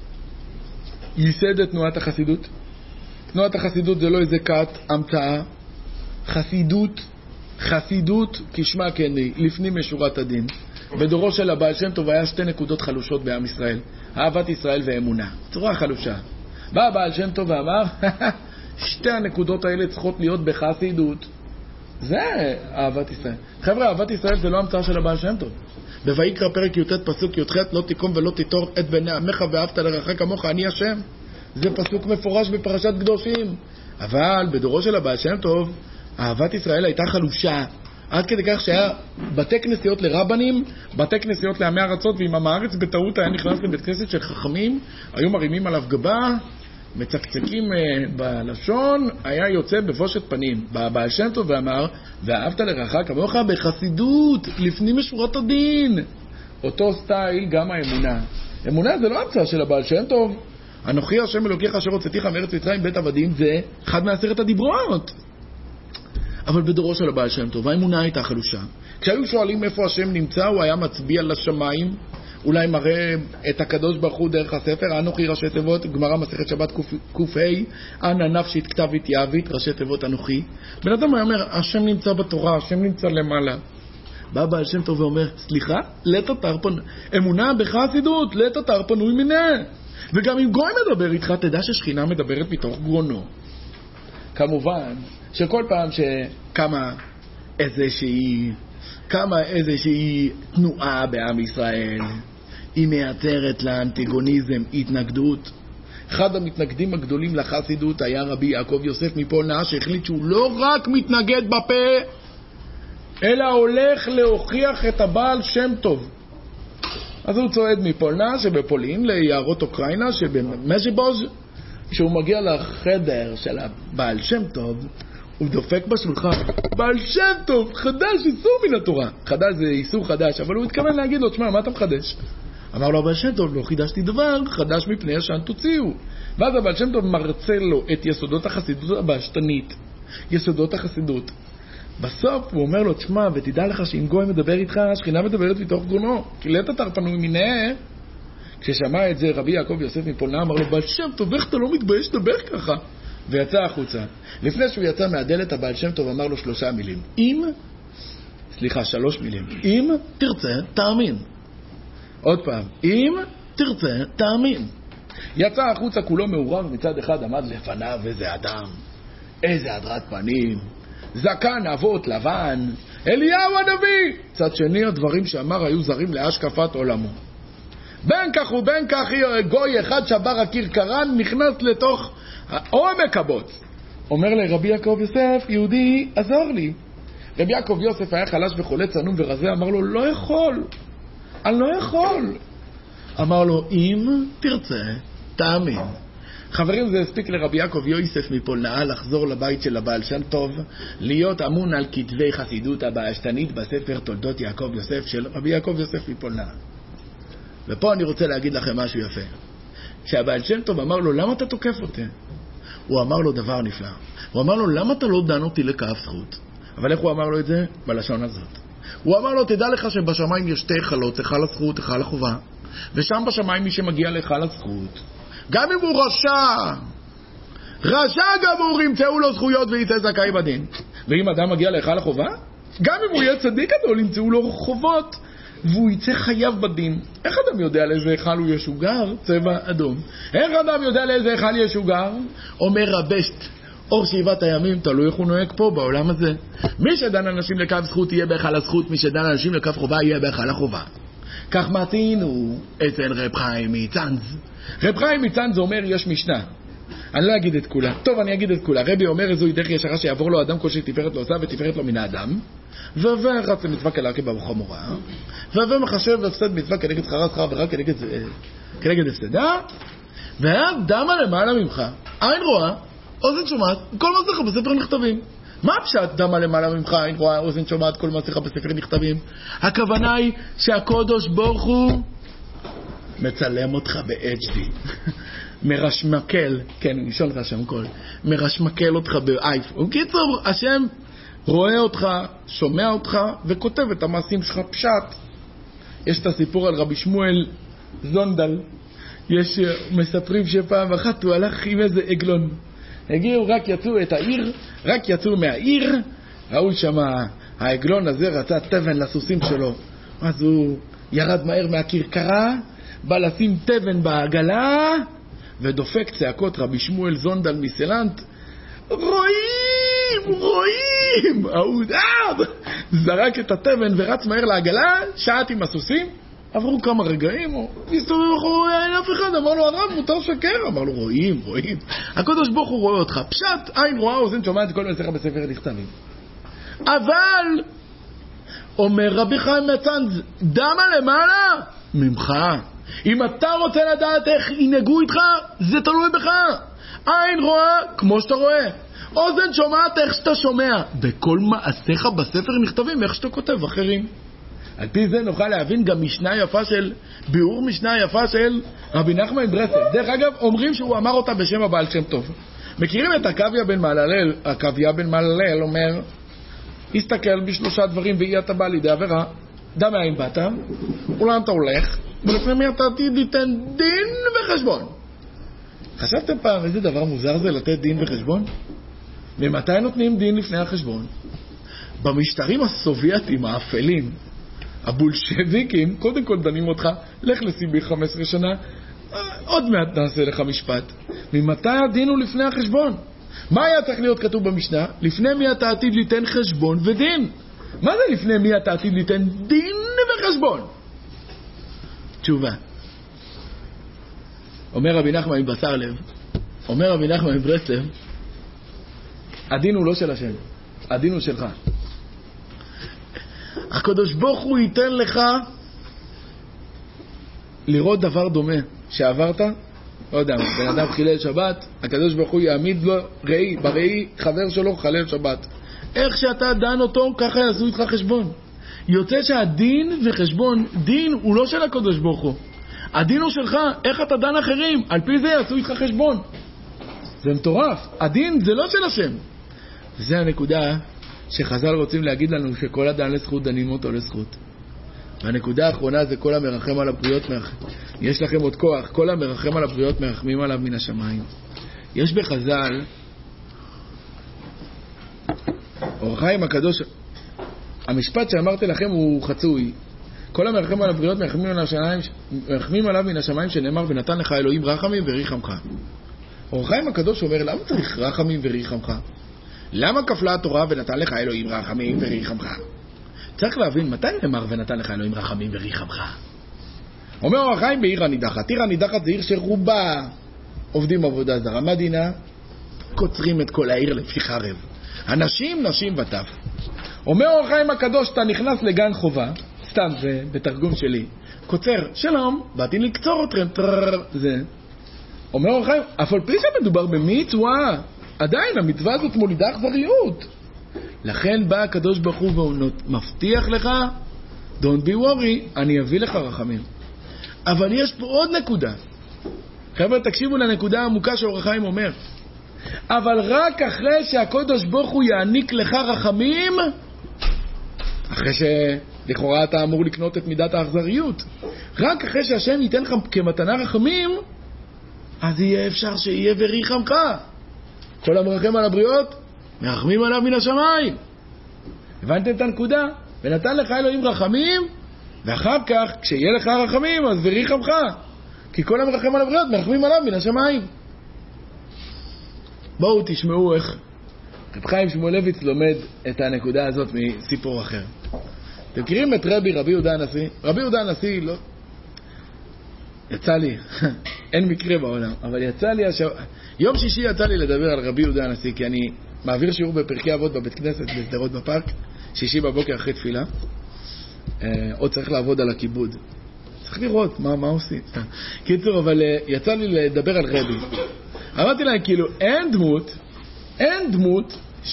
ייסד את תנועת החסידות. תנועת החסידות זה לא איזה כת, המצאה. חסידות, חסידות כשמה כן היא, לפנים משורת הדין. בדורו של הבעל שם טוב היה שתי נקודות חלושות בעם ישראל, אהבת ישראל ואמונה, צורה חלושה. בא הבעל שם טוב ואמר, שתי הנקודות האלה צריכות להיות בחסידות. זה אהבת ישראל. חבר'ה, אהבת ישראל זה לא המצאה של הבעל שם טוב. בויקרא פרק י"ט פסוק י"ח, לא תיקום ולא תיטור את בני עמך ואהבת לרעך כמוך, אני השם. זה פסוק מפורש בפרשת קדושים. אבל בדורו של הבעל שם טוב, אהבת ישראל הייתה חלושה, עד כדי כך שהיה בתי כנסיות לרבנים, בתי כנסיות לעמי ארצות, ואם עם הארץ בטעות היה נכנס לבית כנסת של חכמים, היו מרימים עליו גבה, מצקצקים בלשון, היה יוצא בבושת פנים. בא שם טוב ואמר, ואהבת לרעך כמוך בחסידות, לפנים משורת הדין. אותו סטייל גם האמונה. אמונה זה לא המצאה של הבעל שם טוב. אנוכי השם אלוקיך אשר הוצאתיך מארץ מצרים בית עבדים, זה אחד מעשרת הדיברות. אבל בדורו של הבעל שם טוב, האמונה הייתה חלושה. כשהיו שואלים איפה השם נמצא, הוא היה מצביע לשמיים, אולי מראה את הקדוש ברוך הוא דרך הספר, אנוכי ראשי תיבות, גמרא מסכת שבת ק"ה, אנא נפשית כתבית יהבית, ראשי תיבות אנוכי. בן אדם היה אומר, השם נמצא בתורה, השם נמצא למעלה. בא בעל שם טוב ואומר, סליחה, לית אתר פנוי, אמונה בחסידות, לית אתר פנוי מיניה. וגם אם גוי מדבר איתך, תדע ששכינה מדברת מתוך גרונו. כמובן שכל פעם שקמה איזושהי, קמה איזושהי תנועה בעם ישראל, היא מייצרת לאנטיגוניזם התנגדות. אחד המתנגדים הגדולים לחסידות היה רבי יעקב יוסף מפולנה, שהחליט שהוא לא רק מתנגד בפה, אלא הולך להוכיח את הבעל שם טוב. אז הוא צועד מפולנה שבפולין ליערות אוקראינה שבמז'יבוז'. כשהוא מגיע לחדר של הבעל שם טוב, הוא דופק בשולחן, בעל שם טוב, חדש, איסור מן התורה. חדש זה איסור חדש, אבל הוא התכוון להגיד לו, תשמע, מה אתה מחדש? אמר לו, הבעל שם טוב, לא חידשתי דבר, חדש מפני ישן תוציאו. ואז הבעל שם טוב מרצה לו את יסודות החסידות הבאשתנית, יסודות החסידות. בסוף הוא אומר לו, תשמע, ותדע לך שאם גוי מדבר איתך, השכינה מדברת מתוך גרונו, כי לית אתר פנוי מיניה. כששמע את זה רבי יעקב יוסף מפולנה, אמר לו, בעל שם טוב, איך אתה לא מתבייש לדבר ככה? ויצא החוצה. לפני שהוא יצא מהדלת, הבעל שם טוב אמר לו שלושה מילים. אם, סליחה, שלוש מילים. אם תרצה, תאמין. עוד פעם, אם תרצה, תאמין. יצא החוצה כולו מעורר, מצד אחד עמד לפניו איזה אדם, איזה הדרת פנים, זקן אבות לבן, אליהו הנביא. צד שני, הדברים שאמר היו זרים להשקפת עולמו. בין כך ובין כך גוי אחד שבר הקיר קרן, נכנס לתוך עומק הבוץ. אומר לרבי יעקב יוסף, יהודי, עזור לי. רבי יעקב יוסף היה חלש וחולה צנום ורזה, אמר לו, לא יכול, אני לא יכול. אמר לו, אם תרצה, תאמין. חברים, זה הספיק לרבי יעקב יוסף מפולנה לחזור לבית של הבעל שם טוב, להיות אמון על כתבי חסידות הבאשתנית בספר תולדות יעקב יוסף של רבי יעקב יוסף מפולנה. ופה אני רוצה להגיד לכם משהו יפה. כשהבעל שם טוב אמר לו, למה אתה תוקף אותי? הוא אמר לו דבר נפלא. הוא אמר לו, למה אתה לא דן אותי לכף זכות? אבל איך הוא אמר לו את זה? בלשון הזאת. הוא אמר לו, תדע לך שבשמיים יש שתי חלות, אחד לזכות, אחד לחובה. ושם בשמיים מי שמגיע לך לזכות, גם אם הוא רשע, רשע גמור, ימצאו לו זכויות ויצא זכאי בדין. ואם אדם מגיע לך לחובה, גם אם הוא יהיה צדיק גדול, ימצאו לו חובות והוא יצא חייב בדין. איך אדם יודע לאיזה היכל הוא ישוגר? צבע אדום. איך אדם יודע לאיזה היכל ישוגר? אומר רבשט, אור שבעת הימים, תלוי איך הוא נוהג פה בעולם הזה. מי שדן אנשים לקו זכות יהיה בהיכל הזכות, מי שדן אנשים לקו חובה יהיה בהיכל החובה. כך מתינו אצל רב חיים מצאנז. רב חיים מצאנז אומר, יש משנה, אני לא אגיד את כולה. טוב, אני אגיד את כולה. רבי אומר, איזו דרך ישרה שיעבור לו אדם כל שתפארת לו עושה ותפארת לו מן האדם, ורץ למצווה כלהקה בחמורה, ומחשב הפסד מצווה כנגד שכרה שכרה ורק כנגד, כנגד הפסדה, והאדמה למעלה ממך, עין רואה, אוזן שומעת, כל מעשיך בספר נכתבים. מה פשט דמה למעלה ממך, עין רואה, אוזן שומעת, כל מעשיך בספר נכתבים? הכוונה היא שהקדוש ברוך הוא מצלם אותך ב-אייץ' די. מרשמקל, כן, נשאול לך שם כל, מרשמקל אותך באייפון. קיצור, השם רואה אותך, שומע אותך, וכותב את המעשים שלך פשט. יש את הסיפור על רבי שמואל זונדל. יש מספרים שפעם אחת הוא הלך עם איזה עגלון. הגיעו, רק יצאו את העיר, רק יצאו מהעיר, ראו שמה, העגלון הזה רצה תבן לסוסים שלו. אז הוא ירד מהר מהכרכרה, בא לשים תבן בעגלה, ודופק צעקות רבי שמואל זונדל מסלנט, רואים, רואים, ההוא זרק את התבן ורץ מהר לעגלה, שעת עם הסוסים, עברו כמה רגעים, הסתובב אחורי, אין אף אחד, אמר לו, הרב, מותר שקר, אמר לו, רואים, רואים, הקדוש ברוך הוא רואה אותך, פשט, עין רואה, אוזן שומעת, כל מעשיך בספר נכתבים. אבל, אומר רבי חיים מצאנז, דמה למעלה ממך. אם אתה רוצה לדעת איך ינהגו איתך, זה תלוי בך. עין רואה כמו שאתה רואה, אוזן שומעת איך שאתה שומע, בכל מעשיך בספר נכתבים איך שאתה כותב אחרים. על פי זה נוכל להבין גם משנה יפה של, ביאור משנה יפה של רבי נחמן מברסלב. דרך אגב, אומרים שהוא אמר אותה בשם הבעל שם טוב. מכירים את עקביה בן מללל? עקביה בן מללל אומר, הסתכל בשלושה דברים ואי אתה בא לידי עבירה. דע מאין באת, אולם אתה הולך, ולפני מי אתה עתיד ליתן דין וחשבון. חשבתם פעם איזה דבר מוזר זה לתת דין וחשבון? ממתי נותנים דין לפני החשבון? במשטרים הסובייטיים האפלים, הבולשביקים, קודם כל דנים אותך, לך לסיבי חמש עשרה שנה, עוד מעט נעשה לך משפט. ממתי הדין הוא לפני החשבון? מה היה צריך להיות כתוב במשנה? לפני מי אתה עתיד ליתן חשבון ודין. מה זה לפני מי אתה עתיד ליתן דין וחשבון? תשובה. אומר רבי נחמן מבשר לב, אומר רבי נחמן מברסלב, הדין הוא לא של השם, הדין הוא שלך. הקדוש ברוך הוא ייתן לך לראות דבר דומה שעברת, לא יודע, בן אדם חילל שבת, הקדוש ברוך הוא יעמיד לו ראי, בראי חבר שלו חלל שבת. איך שאתה דן אותו, ככה יעשו איתך חשבון. יוצא שהדין וחשבון, דין הוא לא של הקדוש ברוך הוא. הדין הוא שלך, איך אתה דן אחרים, על פי זה יעשו איתך חשבון. זה מטורף. הדין זה לא של השם. וזה הנקודה שחז"ל רוצים להגיד לנו, שכל אדם לזכות דנים אותו לזכות. והנקודה האחרונה זה כל המרחם על הבריות מרחם. יש לכם עוד כוח, כל המרחם על הבריות מרחמים עליו מן השמיים. יש בחז"ל, אור החיים הקדוש, המשפט שאמרתי לכם הוא חצוי. כל המרחם על הבריות מרחמים עליו, מרחמים עליו מן השמיים, שנאמר ונתן לך אלוהים רחמים וריחמך. אור החיים הקדוש אומר, למה צריך רחמים וריחמך? למה כפלה התורה ונתן לך אלוהים רחמים וריחמך? צריך להבין מתי נאמר ונתן לך אלוהים רחמים וריחמך. אומר אור החיים בעיר הנידחת. עיר הנידחת זה עיר שרובה עובדים עבודה זרה. מה דינה? קוצרים את כל העיר לפי חרב. אנשים, נשים וטף. אומר אור החיים הקדוש, אתה נכנס לגן חובה, סתם זה בתרגום שלי, קוצר, שלום, באתי לקצור אתכם, טררר, זה. אומר אור החיים, אף על פי שמדובר במצווה, עדיין המצווה הזאת מולידה אכזריות. לכן בא הקדוש ברוך הוא והוא מבטיח לך, don't be worry, אני אביא לך רחמים. אבל יש פה עוד נקודה. חבר'ה, תקשיבו לנקודה העמוקה שאור החיים אומר. אבל רק אחרי שהקדוש ברוך הוא יעניק לך רחמים, אחרי שלכאורה אתה אמור לקנות את מידת האכזריות, רק אחרי שהשם ייתן לך כמתנה רחמים, אז יהיה אפשר שיהיה וריחמך. כל המרחם על הבריות מרחמים עליו מן השמיים. הבנתם את הנקודה? ונתן לך אלוהים רחמים, ואחר כך כשיהיה לך רחמים אז וריחמך, כי כל המרחם על הבריות מרחמים עליו מן השמיים. בואו תשמעו איך רב חיים שמואלביץ לומד את הנקודה הזאת מסיפור אחר. אתם מכירים את רבי רבי יהודה הנשיא? רבי יהודה הנשיא לא יצא לי, אין מקרה בעולם, אבל יצא לי השבוע, יום שישי יצא לי לדבר על רבי יהודה הנשיא, כי אני מעביר שיעור בפרקי אבות בבית כנסת בסדרות בפארק, שישי בבוקר אחרי תפילה. עוד צריך לעבוד על הכיבוד, צריך לראות מה, מה עושים. קיצור, אבל יצא לי לדבר על רבי. אמרתי להם, כאילו, אין דמות, אין דמות ש...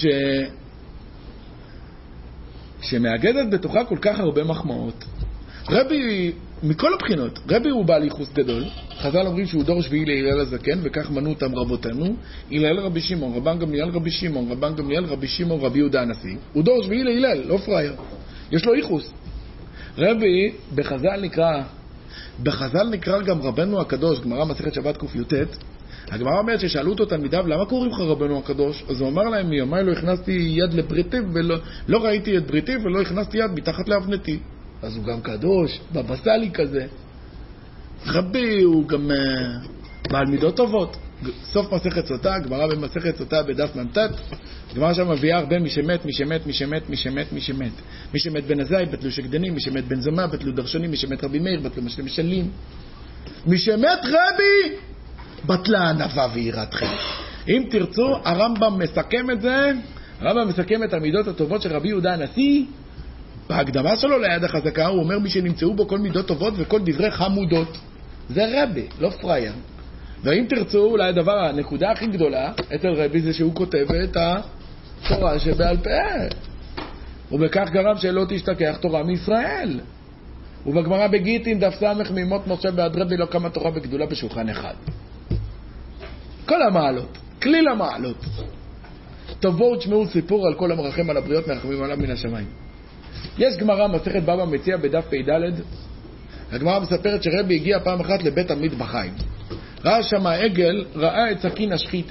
שמאגדת בתוכה כל כך הרבה מחמאות. רבי, מכל הבחינות, רבי הוא בעל ייחוס גדול. חז"ל אומרים שהוא דור שביעי להלל הזקן, וכך מנו אותם רבותינו. הלל רבי שמעון, רבן גמליאל רבי שמעון, רבן גמליאל רבי שמעון, רבי יהודה הנשיא. הוא דור שביעי להלל, לא פראייר. יש לו ייחוס. רבי, בחז"ל נקרא, בחז"ל נקרא גם רבנו הקדוש, גמרא מסכת שבת ק"ט. הגמרא אומרת ששאלו אותו תלמידיו, למה קוראים לך רבנו הקדוש? אז הוא אמר להם, מיומי לא הכנסתי יד לבריתי, ולא לא ראיתי את בריתי, ולא הכנסתי יד מתחת לאבנתי. אז הוא גם קדוש, בבסלי כזה. רבי הוא גם uh, בעל מידות טובות. סוף מסכת סוטה, גמרא במסכת סוטה בדף ממתת, גמרא שם מביאה הרבה מי שמת, מי שמת, מי שמת, מי שמת, מי שמת. מי שמת בן עזאי, בטלו שקדנים, מי שמת בן זמה, בטלו דרשנים, מי שמת רבי מאיר, בטלו משלים משלים. מי שמת רבי, בטלה ענווה ויראתכם. אם תרצו, הרמב"ם מסכם את זה, הרמב"ם מסכם את המידות הטובות של רבי יהודה הנשיא, בהקדמה שלו ליד החזקה, הוא אומר מי שנמצאו בו כל מידות טובות וכל דברי חמודות. זה רבי, לא פרייר. ואם תרצו, אולי הדבר, הנקודה הכי גדולה אצל רבי זה שהוא כותב את התורה שבעל פה. ובכך גרם שלא תשתכח תורה מישראל. ובגמרא בגיטין דף סמך מימות משה בעד רבי לא קמה תורה בגדולה בשולחן אחד. כל המעלות, כליל המעלות. טוב, בואו תשמעו סיפור על כל המרחם על הבריות מרחמים עליו מן השמיים. יש גמרא מסכת בבא מציעא בדף פ"ד. הגמרא מספרת שרבי הגיע פעם אחת לבית המטבחיים. ראה שם העגל, ראה את סכין השחיתה.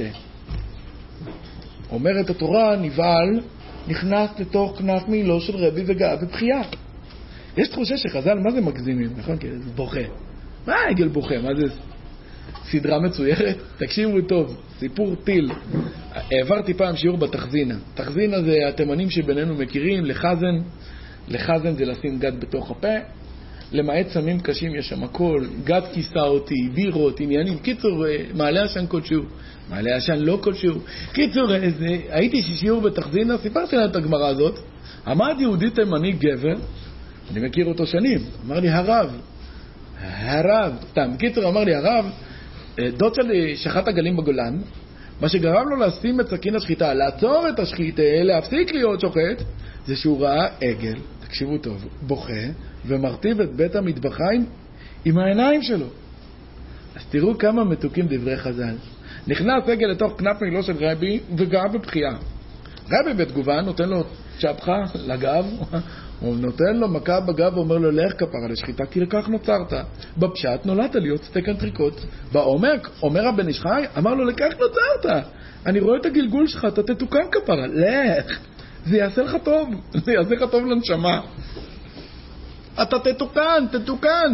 אומרת התורה, נבעל נכנס לתוך כנף מעילו של רבי וגאה בבכייה. יש תחושה שחז"ל, מה זה מגזימים, נכון? כי זה בוכה. מה העגל בוכה? מה זה סדרה מצוירת? תקשיבו טוב, סיפור טיל. העברתי פעם שיעור בתחזינה. תחזינה זה התימנים שבינינו מכירים, לחזן. לחזן זה לשים גד בתוך הפה. למעט סמים קשים יש שם הכל, גת כיסה אותי, בירות, עניינים, קיצור, מעלה עשן כלשהו, מעלה עשן לא כלשהו. קיצור, איזה, הייתי שיעור בתחזינה, סיפרתי להם את הגמרא הזאת, עמד יהודי תימני גבר, אני מכיר אותו שנים, אמר לי הרב, הרב, סתם, קיצור אמר לי הרב, דוד שלי שחט עגלים בגולן, מה שגרם לו לשים את סכין השחיטה, לעצור את השחיטה, להפסיק להיות שוחט, זה שהוא ראה עגל, תקשיבו טוב, בוכה ומרטיב את בית המטבחיים עם העיניים שלו. אז תראו כמה מתוקים דברי חז"ל. נכנס עגל לתוך כנף מגלו של רבי וגעה בבחייה. רבי בתגובה נותן לו צ'פחה לגב, הוא נותן לו מכה בגב ואומר לו לך כפרה לשחיטה כי לכך נוצרת. בפשט נולדת להיות סטייק אנטריקוט. בעומק אומר הבן איש חי, אמר לו לכך נוצרת, אני רואה את הגלגול שלך, אתה תתוקן כפרה, לך, זה יעשה לך טוב, זה יעשה לך טוב לנשמה, אתה תתוקן, תתוקן.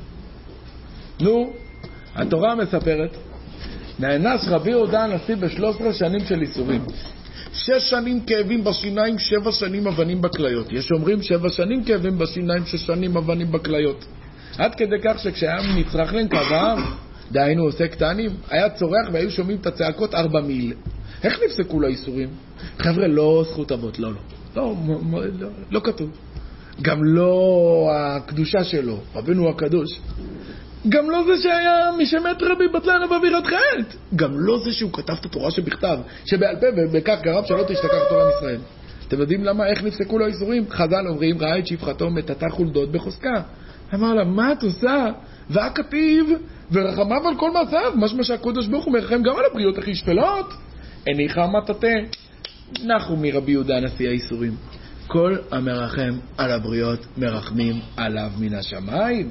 נו, התורה מספרת, נאנס רבי יהודה הנשיא ב-שלוש עשרה שנים של איסורים. שש שנים כאבים בשיניים, שבע שנים אבנים בכליות. יש אומרים שבע שנים כאבים בשיניים, שש שנים אבנים בכליות. עד כדי כך שכשהיה נצרך להם קבר, דהיינו עושה קטנים, היה צורח והיו שומעים את הצעקות ארבע מיל. איך נפסקו לו איסורים? חבר'ה, לא זכות אבות, לא, לא. לא, לא, לא, לא כתוב. גם לא הקדושה שלו, רבינו הקדוש. גם לא זה שהיה מי שמת רבי בטלן ובבירת חטא. גם לא זה שהוא כתב את התורה שבכתב, שבעל פה, ובכך גרם שלא תשתכח תורה מישראל. אתם יודעים למה, איך נפסקו לו איסורים? חז"ל אומרים, ראה את שפחתו מתתה חולדות בחוזקה. אמר לה, מה את עושה? והכתיב, ורחמיו על כל מעשיו, משמע שהקדוש ברוך הוא מרחם גם על הבריות הכי שפלות. הניחה מטאטה. נחו מרבי יהודה הנשיא האיסורים. כל המרחם על הבריות מרחמים עליו מן השמיים.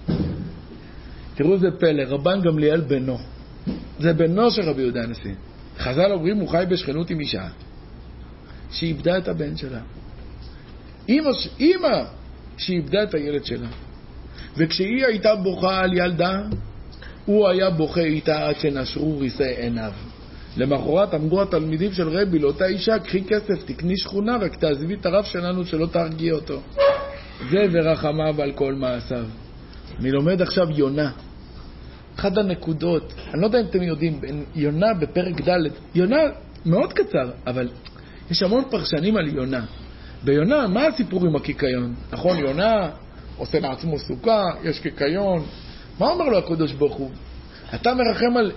תראו זה פלא, רבן גמליאל בנו, זה בנו של רבי יהודה הנשיא. חז"ל אומרים הוא חי בשכנות עם אישה שאיבדה את הבן שלה, אמא, אמא שאיבדה את הילד שלה, וכשהיא הייתה בוכה על ילדה הוא היה בוכה איתה עד שנשרו ריסי עיניו. למחרת אמרו התלמידים של רבי לאותה אישה, קחי כסף, תקני שכונה, רק תעזבי את הרב שלנו שלא תרגיע אותו. זה ורחמיו על כל מעשיו. אני לומד עכשיו יונה, אחד הנקודות, אני לא יודע אם אתם יודעים, יונה בפרק ד', יונה מאוד קצר, אבל יש המון פרשנים על יונה. ביונה, מה הסיפור עם הקיקיון? נכון, יונה עושה לעצמו סוכה, יש קיקיון, מה אומר לו הקדוש ברוך הוא? אתה מרחם על...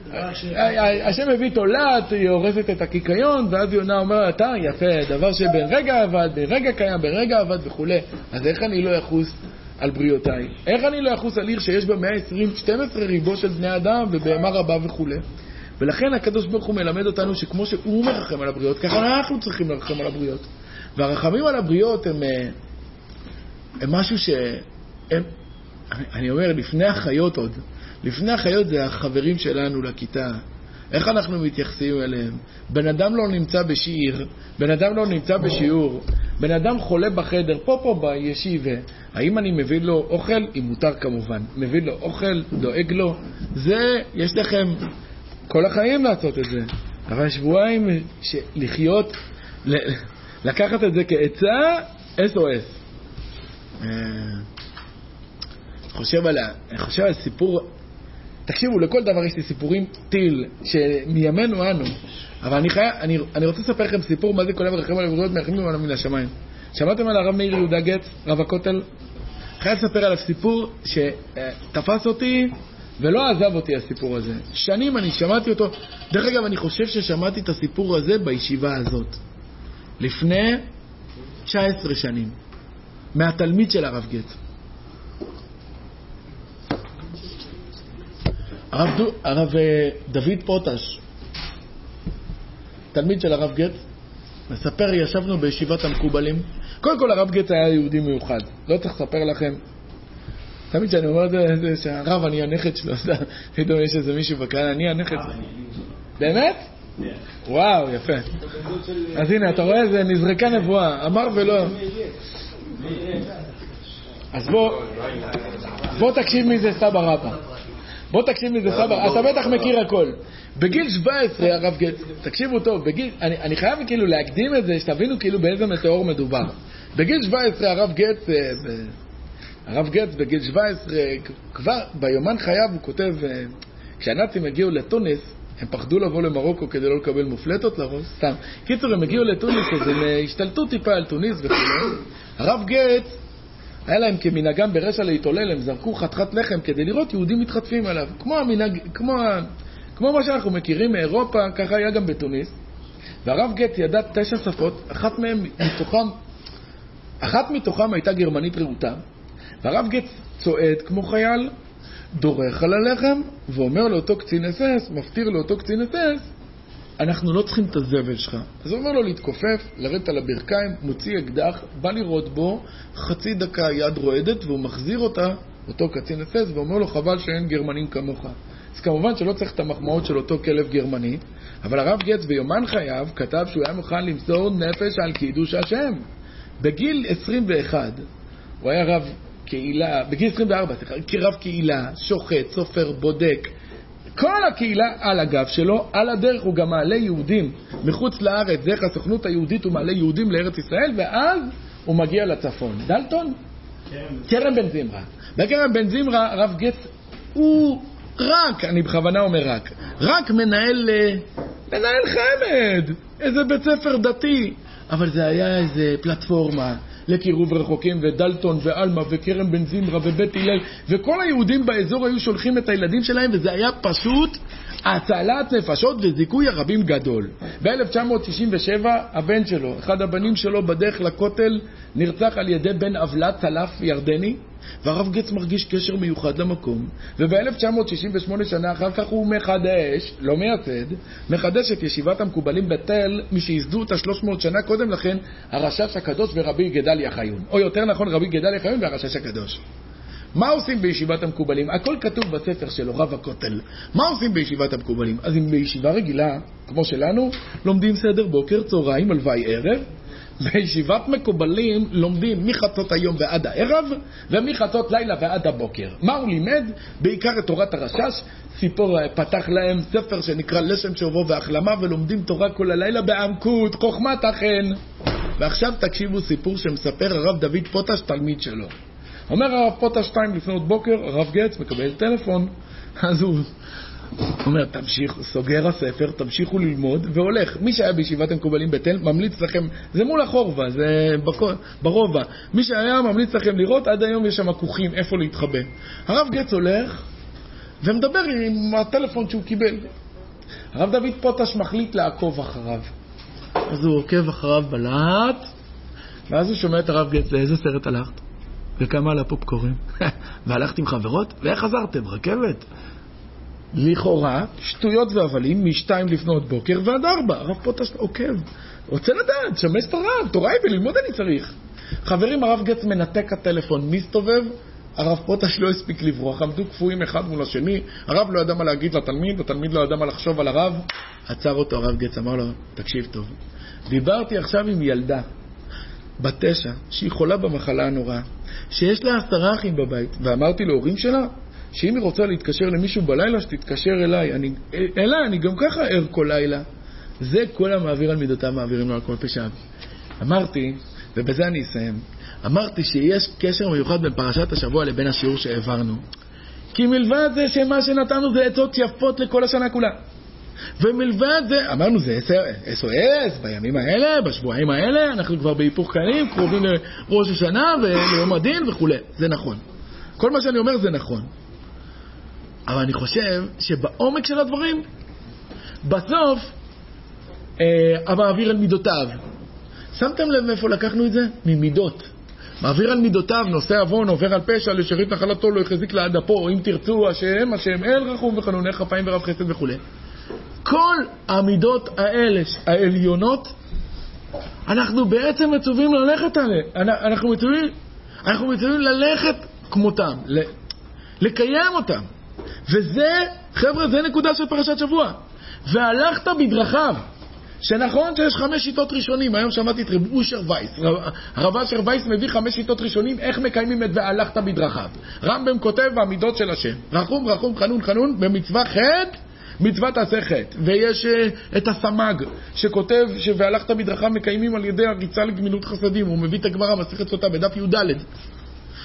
השם הביא תולעת, היא הורסת את הקיקיון, ואז יונה אומר, אתה יפה, דבר שבין רגע עבד, בין רגע קיים, בין רגע עבד וכו'. אז איך אני לא יחוס על בריאותיי? איך אני לא יחוס על עיר שיש בה מאה ועשרים, שתים עשרה ריבו של בני אדם ובהמה רבה וכו'. ולכן הקדוש ברוך הוא מלמד אותנו שכמו שהוא מרחם על הבריאות, ככה אנחנו צריכים לרחם על הבריאות. והרחמים על הבריאות הם, הם משהו שהם, אני אומר, לפני החיות עוד, לפני החיות זה החברים שלנו לכיתה. איך אנחנו מתייחסים אליהם? בן אדם לא נמצא בשיר, בן אדם לא נמצא בשיעור, בן אדם חולה בחדר, פה פה בישיבה. האם אני מביא לו אוכל? אם מותר כמובן. מביא לו אוכל, דואג לו. זה, יש לכם כל החיים לעשות את זה. אבל שבועיים לחיות, לקחת את זה כעצה, אס או אס. חושב על, חושב על סיפור, תקשיבו, לכל דבר יש לי סיפורים טיל, שמימינו אנו. אבל אני, חי, אני, אני רוצה לספר לכם סיפור, מה זה כל המרחמים על הבריאות, מרחמים עליו מן השמיים. שמעתם על הרב מאיר יהודה גץ, רב הכותל? חייב לספר עליו סיפור שתפס אותי ולא עזב אותי הסיפור הזה. שנים אני שמעתי אותו. דרך אגב, אני חושב ששמעתי את הסיפור הזה בישיבה הזאת. לפני תשע עשרה שנים. מהתלמיד של הרב גץ. הרב, דו, הרב דוד פוטש, תלמיד של הרב גץ, מספר, ישבנו בישיבת המקובלים. קודם כל הרב גץ היה יהודי מיוחד, לא צריך לספר לכם. תמיד שאני אומר את זה, שהרב אני הנכד שלו, פתאום יש איזה מישהו בקהל, אני הנכד שלו. באמת? וואו, יפה. אז הנה, אתה רואה, זה נזרקה נבואה, אמר ולא. אז בוא, בוא תקשיב מי זה סבא רבא. בוא תקשיב מי זה סבא, אתה בטח מכיר הכל. בגיל שבע עשרה הרב גץ, תקשיבו טוב, בגיל, אני, אני חייב כאילו להקדים את זה, שתבינו כאילו באיזה מטאור מדובר. בגיל שבע עשרה הרב גץ, הרב גץ בגיל שבע עשרה, כבר ביומן חייו הוא כותב, כשהנאצים הגיעו לתוניס, הם פחדו לבוא למרוקו כדי לא לקבל מופלטות לראש, סתם. קיצור, הם הגיעו לתוניס, אז הם השתלטו טיפה על תוניס וכו'. הרב גץ, היה להם כמנהגם ברשע להתעולל, הם זרקו חתיכת לחם כדי לראות יהודים מתחטפים עליו. כמו המנהג, כמו, כמו מה שאנחנו מכירים מאירופה, ככה היה גם בתוניס. והרב גץ ידע תשע שפות, אחת מהם מתוכם, אחת מתוכם הייתה גרמנית רהוטה. והרב גץ צועד כמו חייל, דורך על הלחם, ואומר לאותו קצין אס אס, מפתיר לאותו קצין אס אס, אנחנו לא צריכים את הזבל שלך. אז הוא אומר לו להתכופף, לרדת על הברכיים, מוציא אקדח, בא לראות בו, חצי דקה יד רועדת, והוא מחזיר אותה, אותו קצין אס אס, ואומר לו חבל שאין גרמנים כמוך. אז כמובן שלא צריך את המחמאות של אותו כלב גרמני, אבל הרב גץ ביומן חייו כתב שהוא היה מוכן למסור נפש על קידוש השם. בגיל עשרים ואחת, הוא היה רב קהילה, בגיל עשרים וארבע, כרב קהילה, שוחט, סופר, בודק, כל הקהילה על הגב שלו, על הדרך הוא גם מעלה יהודים מחוץ לארץ, דרך הסוכנות היהודית הוא מעלה יהודים לארץ ישראל, ואז הוא מגיע לצפון. דלתון? כרם בן זמרה. בכרם בן זמרה הרב גץ הוא רק, אני בכוונה אומר רק, רק מנהל, מנהל חמד, איזה בית ספר דתי, אבל זה היה איזה פלטפורמה לקירוב רחוקים, ודלתון ואלמה וכרם בן זמרה ובית הלל, וכל היהודים באזור היו שולחים את הילדים שלהם, וזה היה פשוט הצלת נפשות וזיכוי הרבים גדול. ב-אלף תשע מאות שישים ושבע הבן שלו, אחד הבנים שלו בדרך לכותל, נרצח על ידי בן אבלה צלף ירדני, והרב גץ מרגיש קשר מיוחד למקום, וב-אלף תשע מאות שישים ושמונה שנה אחר כך הוא מחדש, לא מייסד, מחדש את ישיבת המקובלים בתל, מי שיסדו אותה שלוש מאות שנה קודם לכן, הרשש הקדוש ורבי גדליה חיון, או יותר נכון רבי גדליה חיון והרשש הקדוש. מה עושים בישיבת המקובלים? הכל כתוב בספר שלו, רב הכותל. מה עושים בישיבת המקובלים? אז אם בישיבה רגילה, כמו שלנו, לומדים סדר בוקר, צהריים, הלוואי ערב, בישיבת מקובלים לומדים מחצות היום ועד הערב, ומחצות לילה ועד הבוקר. מה הוא לימד? בעיקר את תורת הרשש. ציפור פתח להם ספר שנקרא לשם שובו והחלמה, ולומדים תורה כל הלילה בעמקות, חוכמת החן. ועכשיו תקשיבו סיפור שמספר הרב דוד פוטש, תלמיד שלו. אומר הרב פוטש שתיים לפנות בוקר, הרב גץ מקבל טלפון, אז הוא אומר, תמשיכו, סוגר הספר, תמשיכו ללמוד, והולך. מי שהיה בישיבת המקובלים בתל, ממליץ לכם, זה מול החורבה, זה ברובע, מי שהיה ממליץ לכם לראות, עד היום יש שם כוכים, איפה להתחבא. הרב גץ הולך, ומדבר עם הטלפון שהוא קיבל. הרב דוד פוטש מחליט לעקוב אחריו. אז הוא עוקב אחריו בלהט, ואז הוא שומע את הרב גץ, לאיזה סרט הלכת? וכמה על הפופקורן? והלכת עם חברות? ואיך חזרתם? רכבת? לכאורה, שטויות והבלים, משתיים לפנות בוקר ועד ארבע. הרב פוטש עוקב. רוצה לדעת, שמש את הרב, תוראי וללמוד אני צריך. חברים, הרב גץ מנתק הטלפון, מסתובב, הרב פוטש לא הספיק לברוח, עמדו כפויים אחד מול השני, הרב לא ידע מה להגיד לתלמיד, התלמיד לא ידע מה לחשוב על הרב, עצר אותו הרב גץ, אמר לו, תקשיב טוב, דיברתי עכשיו עם ילדה, בת תשע, שהיא חולה במחלה הנוראה, שיש לה עשרה אחים בבית, ואמרתי להורים שלה, שאם היא רוצה להתקשר למישהו בלילה, שתתקשר אליי, אני, אליי, אני גם ככה ער כל לילה, זה כל המעביר על מידותיו, מעבירים לו על כל פשעיו. אמרתי, ובזה אני אסיים, אמרתי שיש קשר מיוחד בין פרשת השבוע לבין השיעור שהעברנו. כי מלבד זה שמה שנתנו זה עצות יפות לכל השנה כולה. ומלבד זה, אמרנו זה אס או אס בימים האלה, בשבועיים האלה, אנחנו כבר בהיפוך קנים, קרובים לראש השנה וליום הדין וכו'. זה נכון. כל מה שאני אומר זה נכון. אבל אני חושב שבעומק של הדברים, בסוף, אה, המעביר על מידותיו. שמתם לב מאיפה לקחנו את זה? ממידות. מעביר על מידותיו, נושא אבון, עובר על פשע, לשארית נחלתו, לא יחזיק לעד אפו, אם תרצו, השם, השם, אל רחום וחנוני חפיים ורב חסד וכו'. כל המידות האלה, העליונות, אנחנו בעצם מצווים ללכת עליהם. אנחנו מצווים, אנחנו מצווים ללכת כמותם, לקיים אותם. וזה, חבר'ה, זה נקודה של פרשת שבוע. והלכת בדרכיו. שנכון שיש חמש שיטות ראשונים, היום שמעתי את רב אושר וייס, הרב אושר וייס מביא חמש שיטות ראשונים, איך מקיימים את והלכת בדרכיו. רמב"ם כותב בעמידות של השם, רחום רחום חנון חנון, במצווה חטא, מצווה תעשה חטא. ויש uh, את הסמג שכותב שהלכת בדרכיו מקיימים על ידי הריצה לגמילות חסדים, הוא מביא את הגמרא מסכת סוטה בדף י"ד.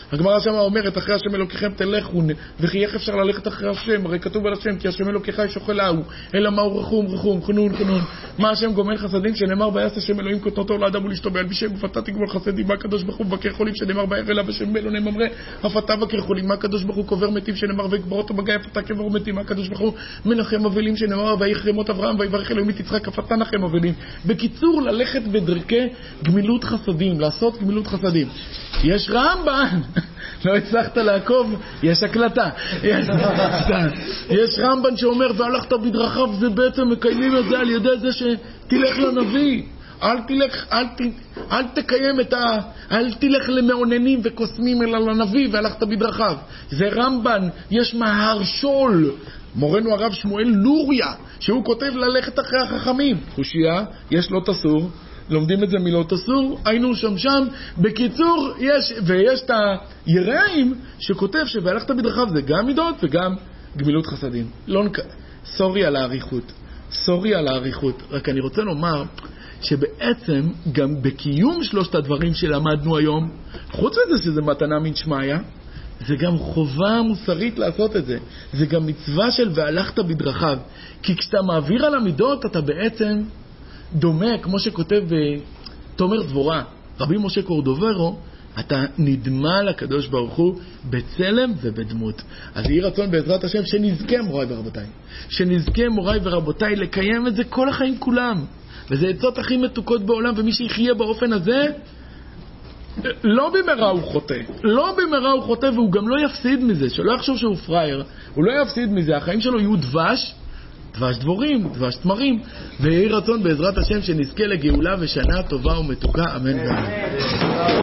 הגמרא שמה אומרת, אחרי השם אלוקיכם תלכו, וכי איך אפשר ללכת אחרי השם? הרי כתוב על השם, כי השם אלוקיך שוכל ההוא, אלא מהו רחום, רחום, חנון, חנון. מה השם גומל חסדים, שנאמר ויעש השם אלוהים קטנותו לאדם ולאשתו בעל בשם ופתה תגמול חסדים, מה הקדוש ברוך הוא מבקר חולים, שנאמר בער אליו השם אלוהים ממרא, הפתה בקר חולים, מה הקדוש ברוך הוא קובר מתים, שנאמר ויקבר אותו בגיא, הפתה קבר מתים, מה הקדוש ברוך הוא מנחם אבלים, שנאמר ויחרם את אברהם ויברך אלוהים את יצחק, הפתה נחם אבלים. בקיצור, ללכת בדרכי גמילות חסדים, לעשות גמילות חסדים. יש רמב"ן, לא הצלחת לעקוב, יש הקלטה. יש, יש רמב"ן שאומר, והלכת בדרכיו, זה בעצם מקיימים את זה על ידי זה שתלך לנביא. אל תלך, אל, ת, אל תקיים את ה... אל תלך למעוננים וקוסמים אלא לנביא, והלכת בדרכיו. זה רמב"ן, יש מהרשול. מורנו הרב שמואל לוריה, שהוא כותב ללכת אחרי החכמים. חושייה, יש לא תסור. לומדים את זה מלא תסור, היינו שם שם. בקיצור, יש, ויש את היראים שכותב שבהלכת בדרכיו זה גם מידות וגם גמילות חסדים. לא נק... סורי על העריכות. סורי על העריכות. רק אני רוצה לומר שבעצם גם בקיום שלושת הדברים שלמדנו היום, חוץ מזה שזה מתנה מן שמעיה, זה גם חובה מוסרית לעשות את זה. זה גם מצווה של והלכת בדרכיו. כי כשאתה מעביר על המידות, אתה בעצם דומה, כמו שכותב תומר דבורה, רבי משה קורדוברו, אתה נדמה לקדוש ברוך הוא בצלם ובדמות. אז יהי רצון בעזרת השם שנזכה מוריי ורבותיי, שנזכה מוריי ורבותיי לקיים את זה כל החיים כולם. וזה עצות הכי מתוקות בעולם, ומי שיחיה באופן הזה, לא במהרה הוא חוטא. לא במהרה הוא חוטא, והוא גם לא יפסיד מזה. שלא יחשוב שהוא פרייר, הוא לא יפסיד מזה. החיים שלו יהיו דבש, דבש דבורים, דבש תמרים. ויהי רצון בעזרת השם שנזכה לגאולה ושנה טובה ומתוקה. אמן ואמן.